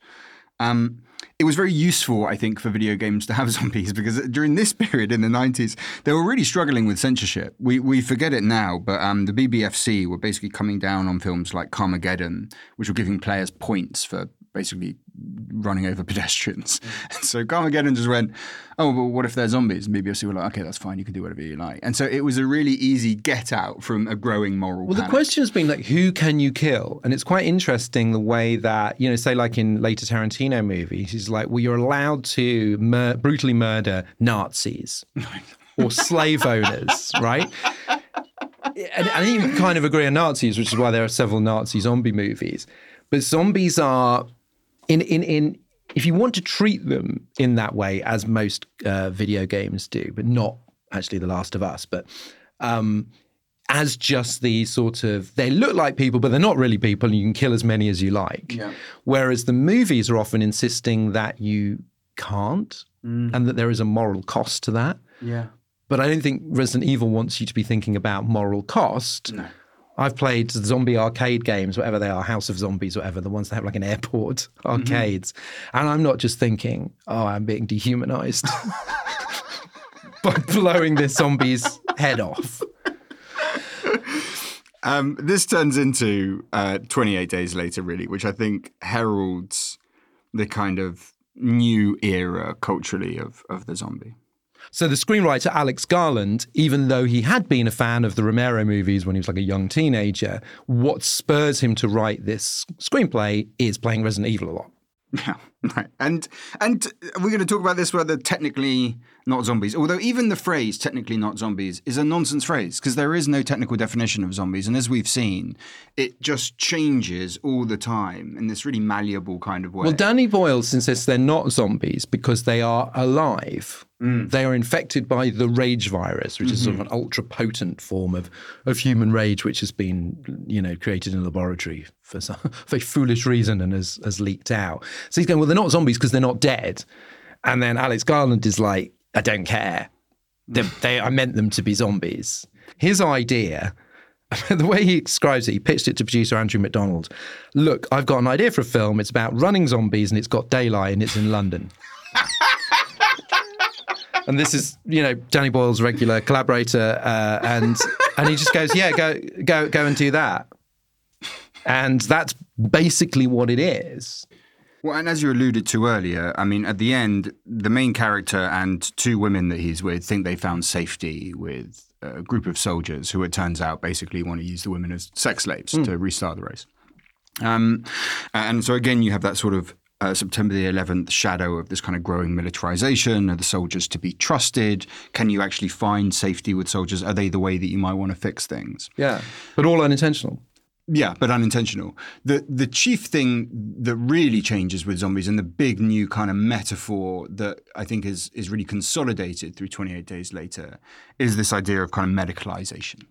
It was very useful, I think, for video games to have zombies because during this period in the 90s, they were really struggling with censorship. We forget it now, but the BBFC were basically coming down on films like Carmageddon, which were giving players points for basically running over pedestrians. And so Carmageddon just went, oh, well, what if they're zombies? And BBC were like, okay, that's fine. You can do whatever you like. And so it was a really easy get out from a growing moral Well, panic. the question's been like, who can you kill? And it's quite interesting the way that, you know, say like in later Tarantino movies, he's like, well, you're allowed to brutally murder Nazis or slave owners, right? And I think you kind of agree on Nazis, which is why there are several Nazi zombie movies. But zombies are, if you want to treat them in that way, as most video games do, but not actually The Last of Us, but as just the sort of, they look like people, but they're not really people, and you can kill as many as you like. Yeah. Whereas the movies are often insisting that you can't, and that there is a moral cost to that. Yeah. But I don't think Resident Evil wants you to be thinking about moral cost. No. I've played zombie arcade games, whatever they are, House of Zombies, whatever, the ones that have like an airport arcades. And I'm not just thinking, oh, I'm being dehumanized by blowing this zombie's head off. This turns into 28 Days Later, really, which I think heralds the kind of new era culturally of the zombie. So the screenwriter Alex Garland, even though he had been a fan of the Romero movies when he was like a young teenager, what spurs him to write this screenplay is playing Resident Evil a lot. Yeah, right. And we're going to talk about this, whether technically not zombies, although even the phrase technically not zombies is a nonsense phrase because there is no technical definition of zombies. And as we've seen, it just changes all the time in this really malleable kind of way. Well, Danny Boyle insists they're not zombies because they are alive. They are infected by the rage virus, which is sort of an ultra potent form of human rage, which has been, you know, created in a laboratory for some very foolish reason and has leaked out. So he's going, well, they're not zombies because they're not dead. And then Alex Garland is like, I don't care. I meant them to be zombies. His idea, the way he describes it, he pitched it to producer Andrew McDonald. Look, I've got an idea for a film. It's about running zombies and it's got daylight and it's in London. And this is, you know, Danny Boyle's regular collaborator, and he just goes, yeah, go and do that. And that's basically what it is. Well, and as you alluded to earlier, I mean, at the end, the main character and two women that he's with think they found safety with a group of soldiers who, it turns out, basically want to use the women as sex slaves to restart the race. And so, again, you have that sort of September the 11th shadow of this kind of growing militarization. Are the soldiers to be trusted? Can you actually find safety with soldiers? Are they the way that you might want to fix things? Yeah, but all unintentional. Yeah, but unintentional. The chief thing that really changes with zombies, and the big new kind of metaphor that I think is really consolidated through 28 Days Later, is this idea of kind of medicalization.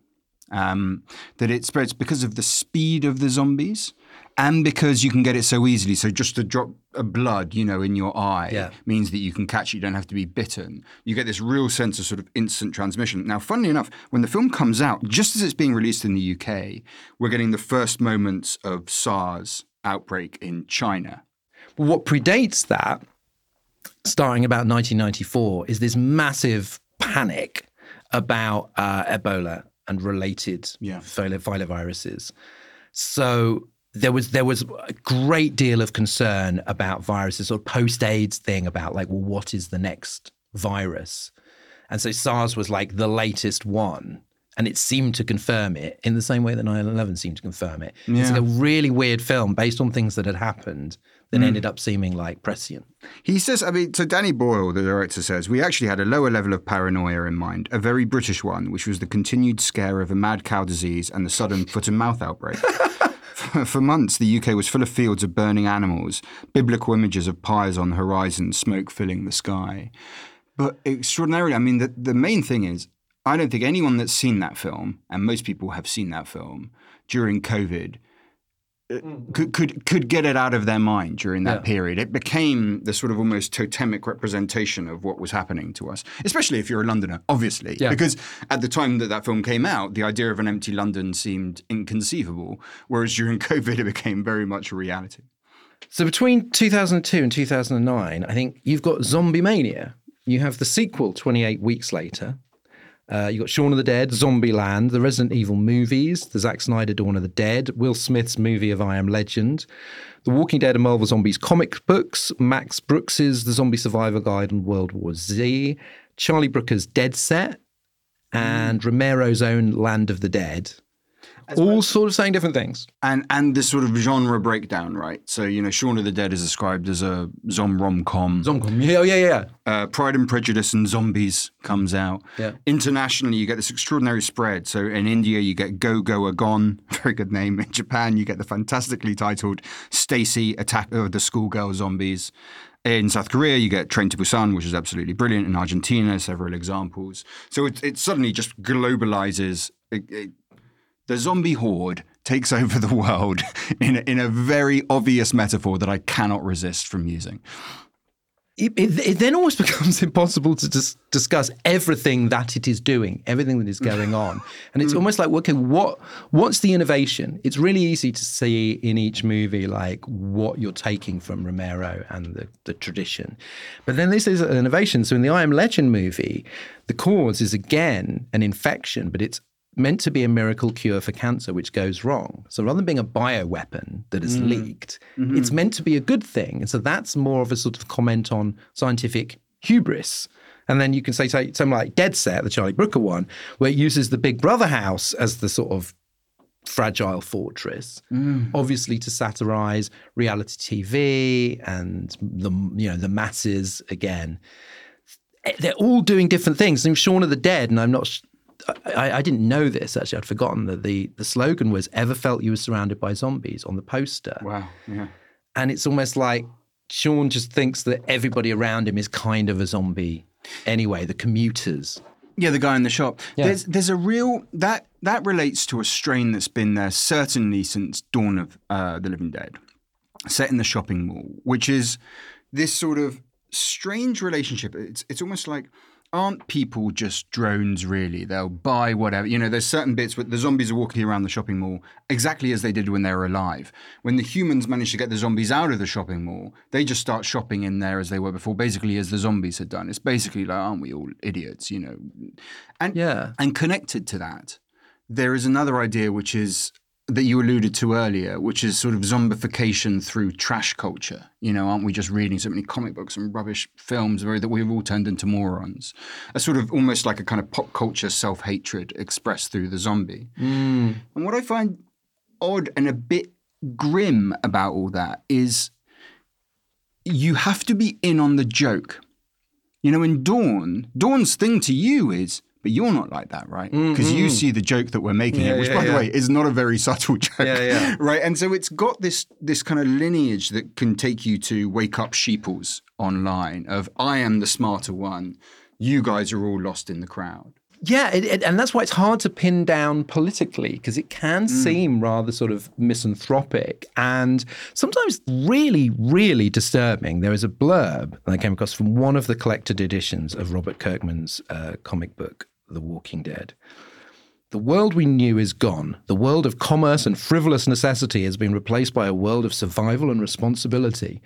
That it spreads because of the speed of the zombies and because you can get it so easily. So just a drop of blood, you know, in your eye means that you can catch it. You don't have to be bitten. You get this real sense of sort of instant transmission. Now, funnily enough, when the film comes out, just as it's being released in the UK, we're getting the first moments of SARS outbreak in China. What predates that, starting about 1994, is this massive panic about Ebola and related filoviruses. So there was a great deal of concern about viruses, or post-AIDS thing about like, well, what is the next virus? And so SARS was like the latest one, and it seemed to confirm it in the same way that 9/11 seemed to confirm it. Yeah. It's like a really weird film based on things that had happened that ended up seeming like prescient. He says, I mean, so Danny Boyle, the director, says, we actually had a lower level of paranoia in mind, a very British one, which was the continued scare of a mad cow disease and the sudden foot and mouth outbreak. For months, the UK was full of fields of burning animals, biblical images of pyres on the horizon, smoke filling the sky. But extraordinarily, I mean, the main thing is, I don't think anyone that's seen that film, and most people have seen that film, during COVID, could get it out of their mind during that period. It became the sort of almost totemic representation of what was happening to us, especially if you're a Londoner, obviously. Yeah. Because at the time that film came out, the idea of an empty London seemed inconceivable, whereas during COVID, it became very much a reality. So between 2002 and 2009, I think you've got Zombie Mania. You have the sequel 28 weeks later. You got Shaun of the Dead, Zombieland, the Resident Evil movies, the Zack Snyder Dawn of the Dead, Will Smith's movie of I Am Legend, The Walking Dead and Marvel Zombies comic books, Max Brooks's The Zombie Survivor Guide and World War Z, Charlie Brooker's Dead Set, and Romero's own Land of the Dead. All sort of saying different things. And this sort of genre breakdown, right? So, Shaun of the Dead is described as a rom-com. Yeah. Pride and Prejudice and Zombies comes out. Yeah. Internationally, you get this extraordinary spread. So in India, you get Go Go A Gone, very good name. In Japan, you get the fantastically titled Stacy, Attack of the Schoolgirl Zombies. In South Korea, you get Train to Busan, which is absolutely brilliant. In Argentina, several examples. So it suddenly just globalizes. The zombie horde takes over the world in a very obvious metaphor that I cannot resist from using. It then almost becomes impossible to discuss everything that it is doing, everything that is going on. And it's almost like, okay, what's the innovation? It's really easy to see in each movie, like, what you're taking from Romero and the tradition. But then this is an innovation. So in the I Am Legend movie, the cause is, again, an infection, but it's meant to be a miracle cure for cancer, which goes wrong. So rather than being a bioweapon that is leaked, it's meant to be a good thing. And so that's more of a sort of comment on scientific hubris. And then you can say something like Dead Set, the Charlie Brooker one, where it uses the Big Brother house as the sort of fragile fortress, obviously to satirize reality TV and the masses again. They're all doing different things. And Shaun of the Dead, and I didn't know this, actually. I'd forgotten that the slogan was, "Ever felt you were surrounded by zombies," on the poster. Wow, yeah. And it's almost like Shaun just thinks that everybody around him is kind of a zombie anyway, the commuters. Yeah, the guy in the shop. Yeah. There's a real... That relates to a strain that's been there certainly since Dawn of the Living Dead, set in the shopping mall, which is this sort of strange relationship. It's almost like... Aren't people just drones, really? They'll buy whatever. There's certain bits where the zombies are walking around the shopping mall exactly as they did when they were alive. When the humans managed to get the zombies out of the shopping mall, they just start shopping in there as they were before, basically as the zombies had done. It's basically like, aren't we all idiots, And connected to that, there is another idea which is that you alluded to earlier, which is sort of zombification through trash culture. Aren't we just reading so many comic books and rubbish films that we've all turned into morons? A sort of almost like a kind of pop culture self-hatred expressed through the zombie. And what I find odd and a bit grim about all that is you have to be in on the joke. In Dawn's thing to you is, but you're not like that, right? Because you see the joke that we're making here, which, by the way, is not a very subtle joke, right? And so it's got this kind of lineage that can take you to wake up sheeples online of, I am the smarter one, you guys are all lost in the crowd. Yeah, and that's why it's hard to pin down politically, because it can seem rather sort of misanthropic and sometimes really, really disturbing. There is a blurb that I came across from one of the collected editions of Robert Kirkman's comic book, The Walking Dead. "The world we knew is gone. The world of commerce and frivolous necessity has been replaced by a world of survival and responsibility."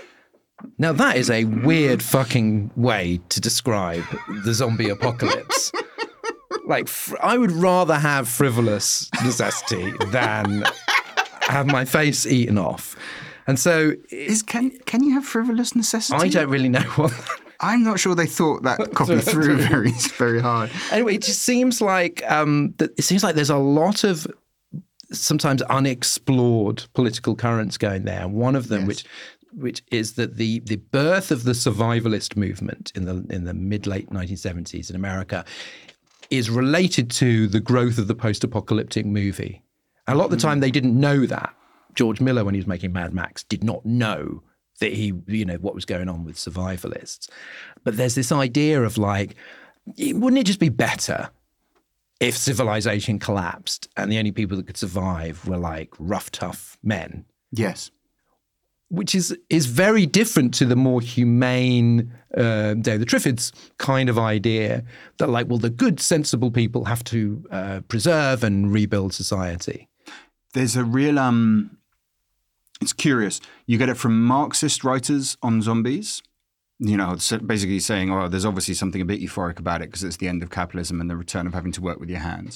Now, that is a weird fucking way to describe the zombie apocalypse. Like, I would rather have frivolous necessity than have my face eaten off. And so... Can you have frivolous necessity? I don't really know what... I'm not sure they thought that copy through very, very hard. Anyway, it just seems like there's a lot of sometimes unexplored political currents going there. And one of them, which is that the birth of the survivalist movement in the mid-late 1970s in America is related to the growth of the post-apocalyptic movie. A lot of the time they didn't know that. George Miller, when he was making Mad Max, did not know that what was going on with survivalists. But there's this idea of like, wouldn't it just be better if civilization collapsed and the only people that could survive were like rough, tough men? Yes. Which is very different to the more humane David Triffids kind of idea that like, well, the good, sensible people have to preserve and rebuild society. There's a real, it's curious. You get it from Marxist writers on zombies. basically saying, oh, there's obviously something a bit euphoric about it because it's the end of capitalism and the return of having to work with your hands.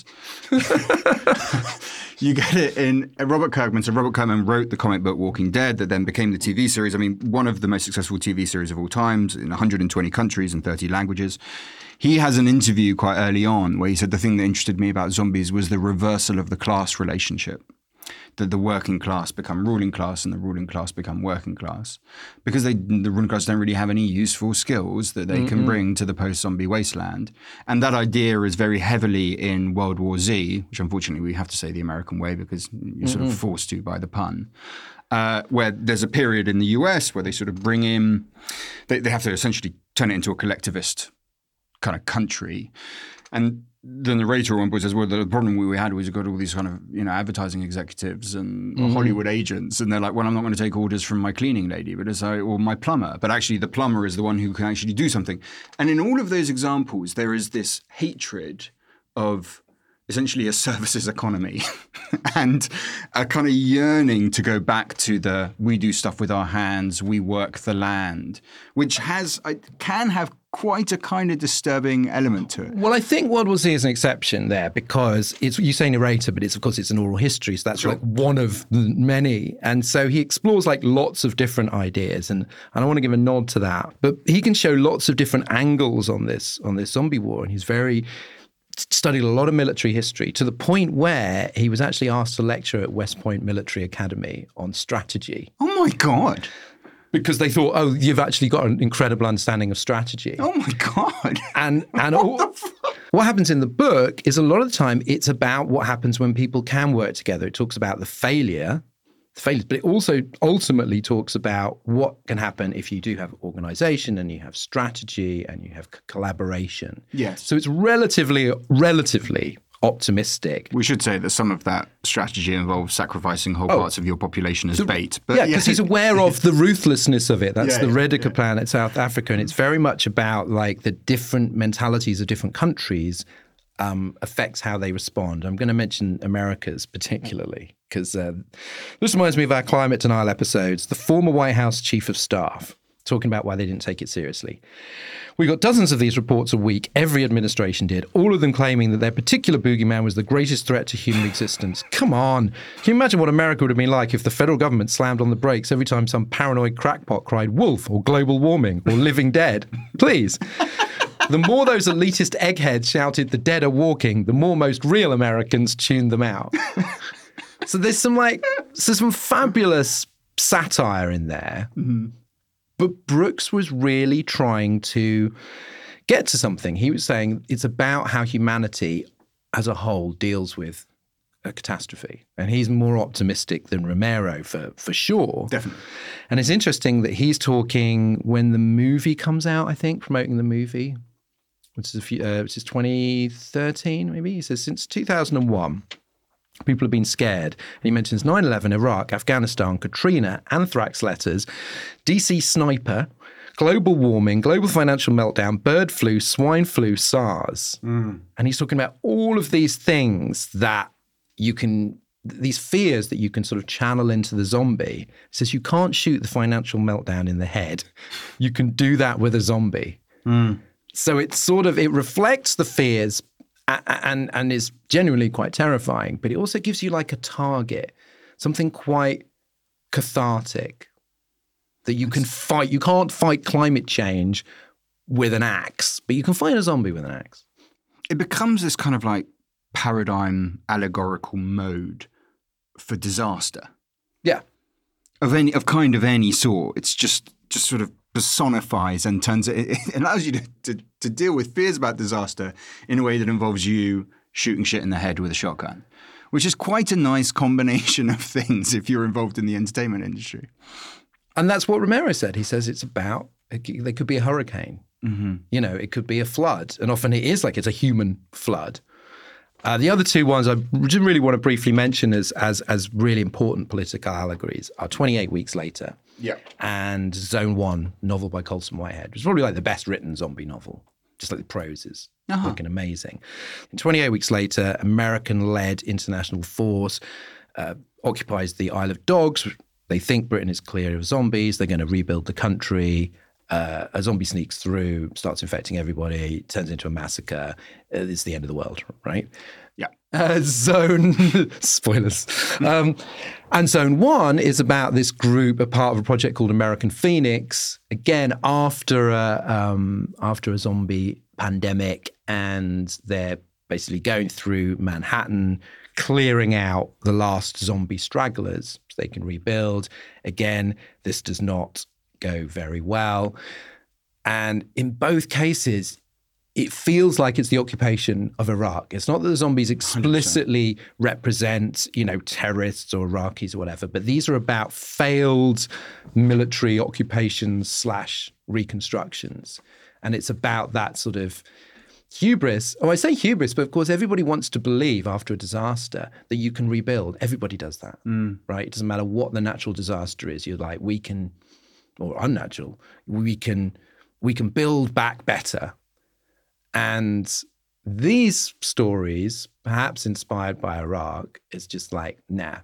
You get it in Robert Kirkman. So Robert Kirkman wrote the comic book Walking Dead that then became the TV series. I mean, one of the most successful TV series of all times in 120 countries and 30 languages. He has an interview quite early on where he said the thing that interested me about zombies was the reversal of the class relationship. That the working class become ruling class and the ruling class become working class because the ruling class don't really have any useful skills that they can bring to the post-zombie wasteland. And that idea is very heavily in World War Z, which unfortunately we have to say the American way because you're sort of forced to by the pun, where there's a period in the US where they sort of bring in, they have to essentially turn it into a collectivist kind of country. And the narrator at one point says, well, the problem we had was you got all these kind of, advertising executives and Hollywood agents. And they're like, well, I'm not going to take orders from my cleaning lady, or my plumber. But actually the plumber is the one who can actually do something. And in all of those examples, there is this hatred of essentially a services economy and a kind of yearning to go back to we do stuff with our hands, we work the land, which can have quite a kind of disturbing element to it. Well, I think World War Z is an exception there because you say narrator, but of course it's an oral history. So that's like one of the many. And so he explores like lots of different ideas. And I want to give a nod to that. But he can show lots of different angles on this zombie war. And he's studied a lot of military history to the point where he was actually asked to lecture at West Point Military Academy on strategy. Oh my God. Because they thought, oh, you've actually got an incredible understanding of strategy. Oh my God. And what happens in the book is a lot of the time it's about what happens when people can work together. It talks about the failures, but it also ultimately talks about what can happen if you do have organization and you have strategy and you have collaboration. Yes. So it's relatively optimistic. We should say that some of that strategy involves sacrificing whole parts of your population as bait. But because he's aware of the ruthlessness of it. That's the Rediker plan at South Africa. And it's very much about like the different mentalities of different countries affects how they respond. I'm going to mention America's particularly because this reminds me of our climate denial episodes. The former White House chief of staff talking about why they didn't take it seriously. We got dozens of these reports a week. Every administration did, all of them claiming that their particular boogeyman was the greatest threat to human existence. Come on. Can you imagine what America would have been like if the federal government slammed on the brakes every time some paranoid crackpot cried wolf or global warming or living dead? Please. The more those elitist eggheads shouted the dead are walking, the more most real Americans tuned them out. So there's some fabulous satire in there. Mm-hmm. But Brooks was really trying to get to something. He was saying it's about how humanity as a whole deals with a catastrophe. And he's more optimistic than Romero for sure. Definitely. And it's interesting that he's talking when the movie comes out, I think, promoting the movie, which is 2013 maybe. He says since 2001, people have been scared. And he mentions 9/11, Iraq, Afghanistan, Katrina, anthrax letters, DC sniper, global warming, global financial meltdown, bird flu, swine flu, SARS. And he's talking about all of these things that these fears that you can sort of channel into the zombie. He says you can't shoot the financial meltdown in the head. You can do that with a zombie. So it reflects the fears and is genuinely quite terrifying, but it also gives you like a target, something quite cathartic that you can fight. You can't fight climate change with an axe, but you can fight a zombie with an axe. It becomes this kind of like paradigm allegorical mode for disaster. Yeah. Of any sort. It's just sort of personifies and turns it allows you to deal with fears about disaster in a way that involves you shooting shit in the head with a shotgun, which is quite a nice combination of things if you're involved in the entertainment industry. And that's what Romero said. He says it's about, there could be a hurricane, it could be a flood. And often it is like it's a human flood. The other two ones I just really want to briefly mention as really important political allegories are 28 Weeks Later and Zone 1, novel by Colson Whitehead. It's probably like the best written zombie novel, just like the prose is looking amazing. And 28 Weeks Later, American-led international force occupies the Isle of Dogs. They think Britain is clear of zombies. They're going to rebuild the country. A zombie sneaks through, starts infecting everybody, turns into a massacre. It's the end of the world, right? Yeah. Zone spoilers. And Zone 1 is about this group, a part of a project called American Phoenix. Again, after a zombie pandemic, and they're basically going through Manhattan, clearing out the last zombie stragglers so they can rebuild. Again, this does not go very well. And in both cases, it feels like it's the occupation of Iraq. It's not that the zombies explicitly 100%. Represent, terrorists or Iraqis or whatever, but these are about failed military occupations / reconstructions. And it's about that sort of hubris. Oh, I say hubris, but of course everybody wants to believe after a disaster that you can rebuild. Everybody does that, right? It doesn't matter what the natural disaster is. You're like, we can, or unnatural, we can build back better. And these stories, perhaps inspired by Iraq, is just like, nah,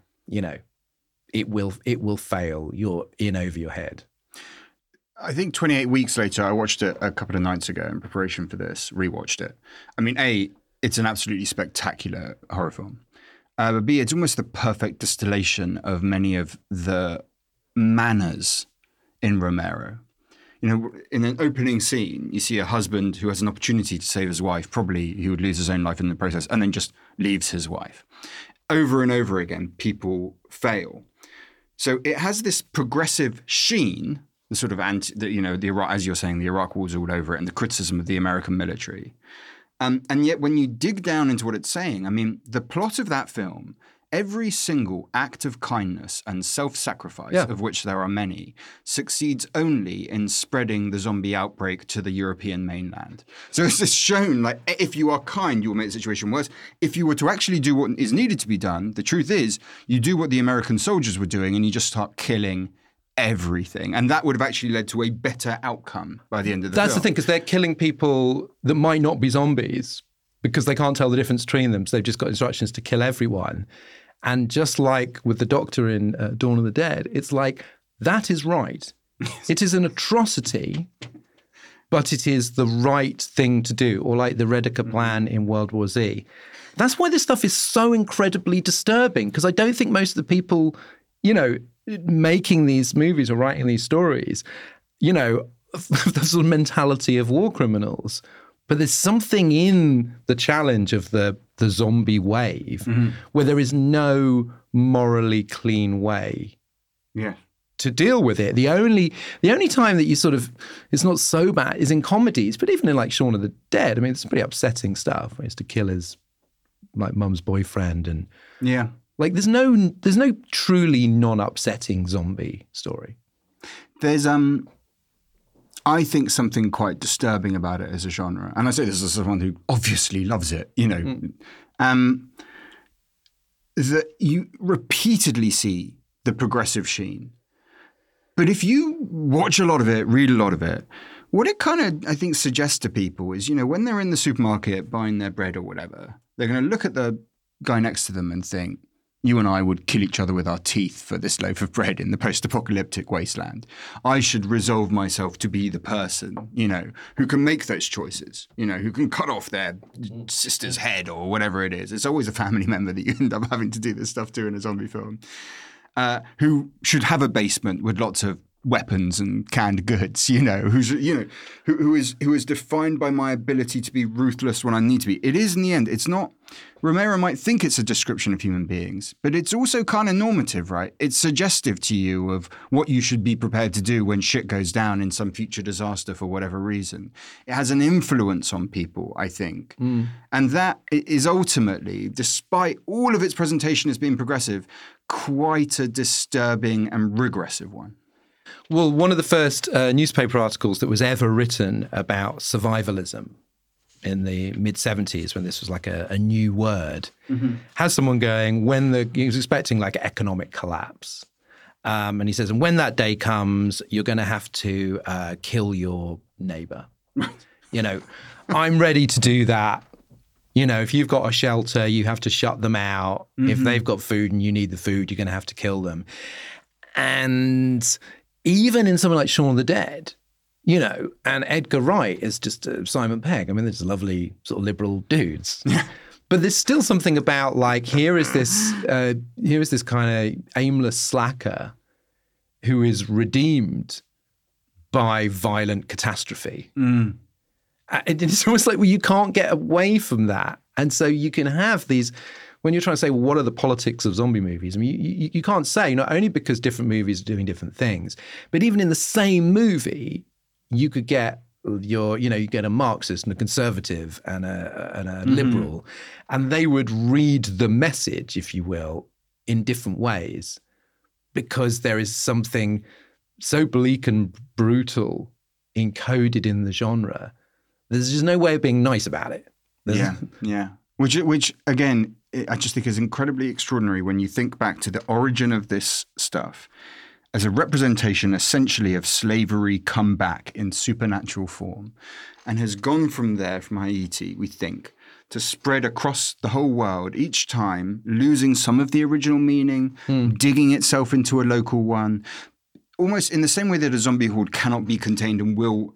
it will fail. You're in over your head. I think 28 weeks later, I watched it a couple of nights ago in preparation for this, rewatched it. I mean, A, it's an absolutely spectacular horror film. But B, it's almost the perfect distillation of many of the manners in Romero. In an opening scene, you see a husband who has an opportunity to save his wife. Probably he would lose his own life in the process, and then just leaves his wife. Over and over again, people fail. So it has this progressive sheen, the sort of the Iraq, as you're saying, the Iraq War's all over it, and the criticism of the American military. And yet, when you dig down into what it's saying, I mean, the plot of that film, every single act of kindness and self-sacrifice, of which there are many, succeeds only in spreading the zombie outbreak to the European mainland. So it's just shown, like, if you are kind, you will make the situation worse. If you were to actually do what is needed to be done, the truth is, you do what the American soldiers were doing and you just start killing everything. And that would have actually led to a better outcome by the end of the film. That's the thing, because they're killing people that might not be zombies because they can't tell the difference between them. So they've just got instructions to kill everyone. And just like with the doctor in Dawn of the Dead, it's like, that is right. It is an atrocity, but it is the right thing to do. Or like the Redeker plan in World War Z. That's why this stuff is so incredibly disturbing, because I don't think most of the people, making these movies or writing these stories, the sort of mentality of war criminals. But there's something in the challenge of the zombie wave where there is no morally clean way to deal with it. The only time that you sort of, it's not so bad is in comedies, but even in like Shaun of the Dead, I mean, it's pretty upsetting stuff. He used to kill his like mum's boyfriend and like there's no truly non-upsetting zombie story. There's I think something quite disturbing about it as a genre, and I say this as someone who obviously loves it, that you repeatedly see the progressive sheen. But if you watch a lot of it, read a lot of it, what it kind of, I think, suggests to people is, when they're in the supermarket buying their bread or whatever, they're going to look at the guy next to them and think, you and I would kill each other with our teeth for this loaf of bread in the post-apocalyptic wasteland. I should resolve myself to be the person, who can make those choices, who can cut off their sister's head or whatever it is. It's always a family member that you end up having to do this stuff to in a zombie film, who should have a basement with lots of weapons and canned goods, who is defined by my ability to be ruthless when I need to be. It is, in the end, it's not. Romero might think it's a description of human beings, but it's also kind of normative, right? It's suggestive to you of what you should be prepared to do when shit goes down in some future disaster for whatever reason. It has an influence on people, I think. And that is ultimately, despite all of its presentation as being progressive, quite a disturbing and regressive one. Well, one of the first newspaper articles that was ever written about survivalism in the mid-70s, when this was like a new word, has someone going, he was expecting like economic collapse. And he says, and when that day comes, you're going to have to kill your neighbor. I'm ready to do that. If you've got a shelter, you have to shut them out. If they've got food and you need the food, you're going to have to kill them. And even in something like Shaun of the Dead, and Edgar Wright is just Simon Pegg. I mean, they're just lovely sort of liberal dudes. But there's still something about like, here is this kind of aimless slacker who is redeemed by violent catastrophe. And it's almost like, well, you can't get away from that. And so you can have these, when you're trying to say, well, what are the politics of zombie movies? I mean, you can't say, not only because different movies are doing different things, but even in the same movie, you could get you get a Marxist and a conservative and a liberal, and they would read the message, if you will, in different ways, because there is something so bleak and brutal encoded in the genre. There's just no way of being nice about it. Yeah. Which again, I just think is incredibly extraordinary when you think back to the origin of this stuff as a representation essentially of slavery come back in supernatural form, and has gone from there, from Haiti, we think, to spread across the whole world, each time losing some of the original meaning, digging itself into a local one, almost in the same way that a zombie horde cannot be contained and will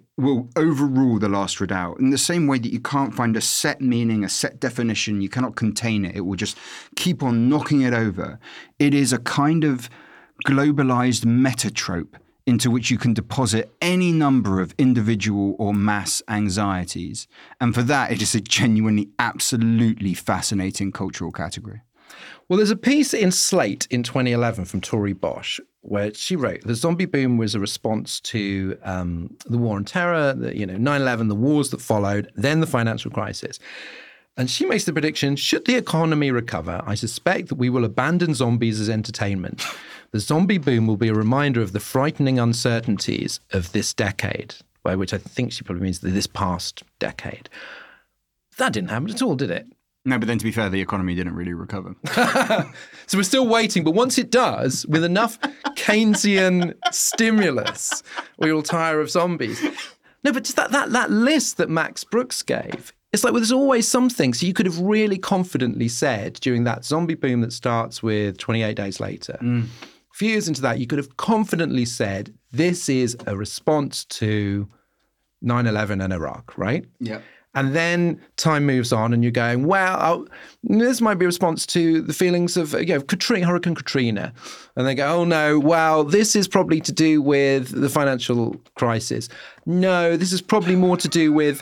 overrule the last redoubt. In the same way that you can't find a set meaning, a set definition, you cannot contain it. It will just keep on knocking it over. It is a kind of globalized metatrope into which you can deposit any number of individual or mass anxieties. And for that, it is a genuinely, absolutely fascinating cultural category. Well, there's a piece in Slate in 2011 from Tori Bosch where she wrote, the zombie boom was a response to the war on terror, 9/11, the wars that followed, then the financial crisis. And she makes the prediction, should the economy recover, I suspect that we will abandon zombies as entertainment. The zombie boom will be a reminder of the frightening uncertainties of this decade, by which I think she probably means this past decade. That didn't happen at all, did it? No, but then to be fair, the economy didn't really recover. So we're still waiting. But once it does, with enough Keynesian stimulus, we will tire of zombies. No, but just that list that Max Brooks gave, it's like, well, there's always something. So you could have really confidently said during that zombie boom that starts with 28 Days Later, a few years into that, you could have confidently said, this is a response to 9/11 and Iraq, right? Yeah. And then time moves on and you're going, well, this might be a response to the feelings of Hurricane Katrina. And they go, oh, no, well, this is probably to do with the financial crisis. No, this is probably more to do with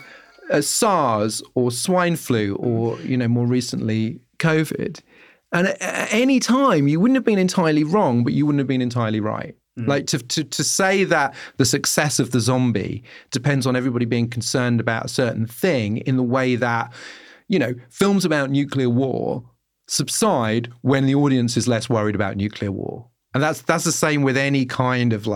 SARS or swine flu or, more recently, COVID. And at any time, you wouldn't have been entirely wrong, but you wouldn't have been entirely right. Like to say that the success of the zombie depends on everybody being concerned about a certain thing in the way that, films about nuclear war subside when the audience is less worried about nuclear war. And that's the same with any kind of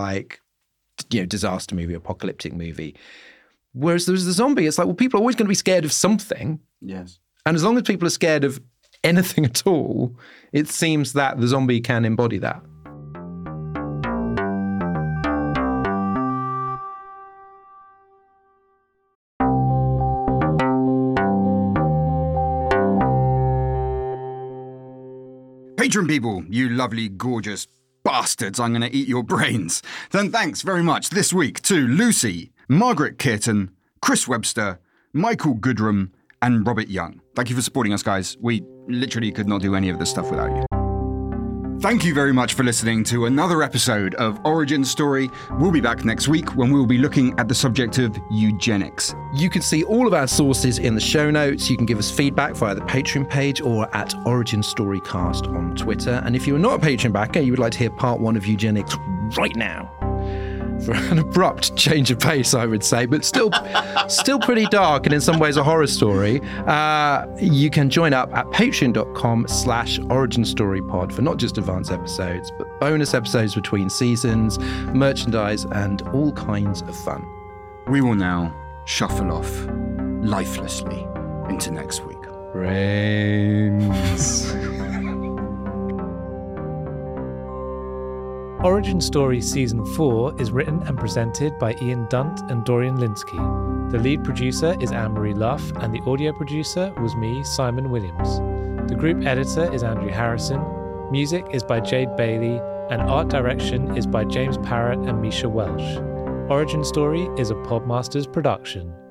disaster movie, apocalyptic movie. Whereas there's the zombie, it's like, well, people are always going to be scared of something. Yes. And as long as people are scared of anything at all, it seems that the zombie can embody that. Patreon people, you lovely, gorgeous bastards, I'm going to eat your brains. Then thanks very much this week to Lucy, Margaret Kearton, Chris Webster, Michael Goodrum, and Robert Young. Thank you for supporting us, guys. We literally could not do any of this stuff without you. Thank you very much for listening to another episode of Origin Story. We'll be back next week when we'll be looking at the subject of eugenics. You can see all of our sources in the show notes. You can give us feedback via the Patreon page or at Origin Storycast on Twitter. And if you're not a Patreon backer, you would like to hear part 1 of eugenics right now, for an abrupt change of pace, I would say, but still pretty dark and in some ways a horror story, you can join up at patreon.com/originstorypod for not just advanced episodes, but bonus episodes between seasons, merchandise, and all kinds of fun. We will now shuffle off lifelessly into next week. Brains. Origin Story Season 4 is written and presented by Ian Dunt and Dorian Linsky. The lead producer is Anne-Marie Luff, and the audio producer was me, Simon Williams. The group editor is Andrew Harrison. Music is by Jade Bailey, and art direction is by James Parrott and Misha Welsh. Origin Story is a Podmasters production.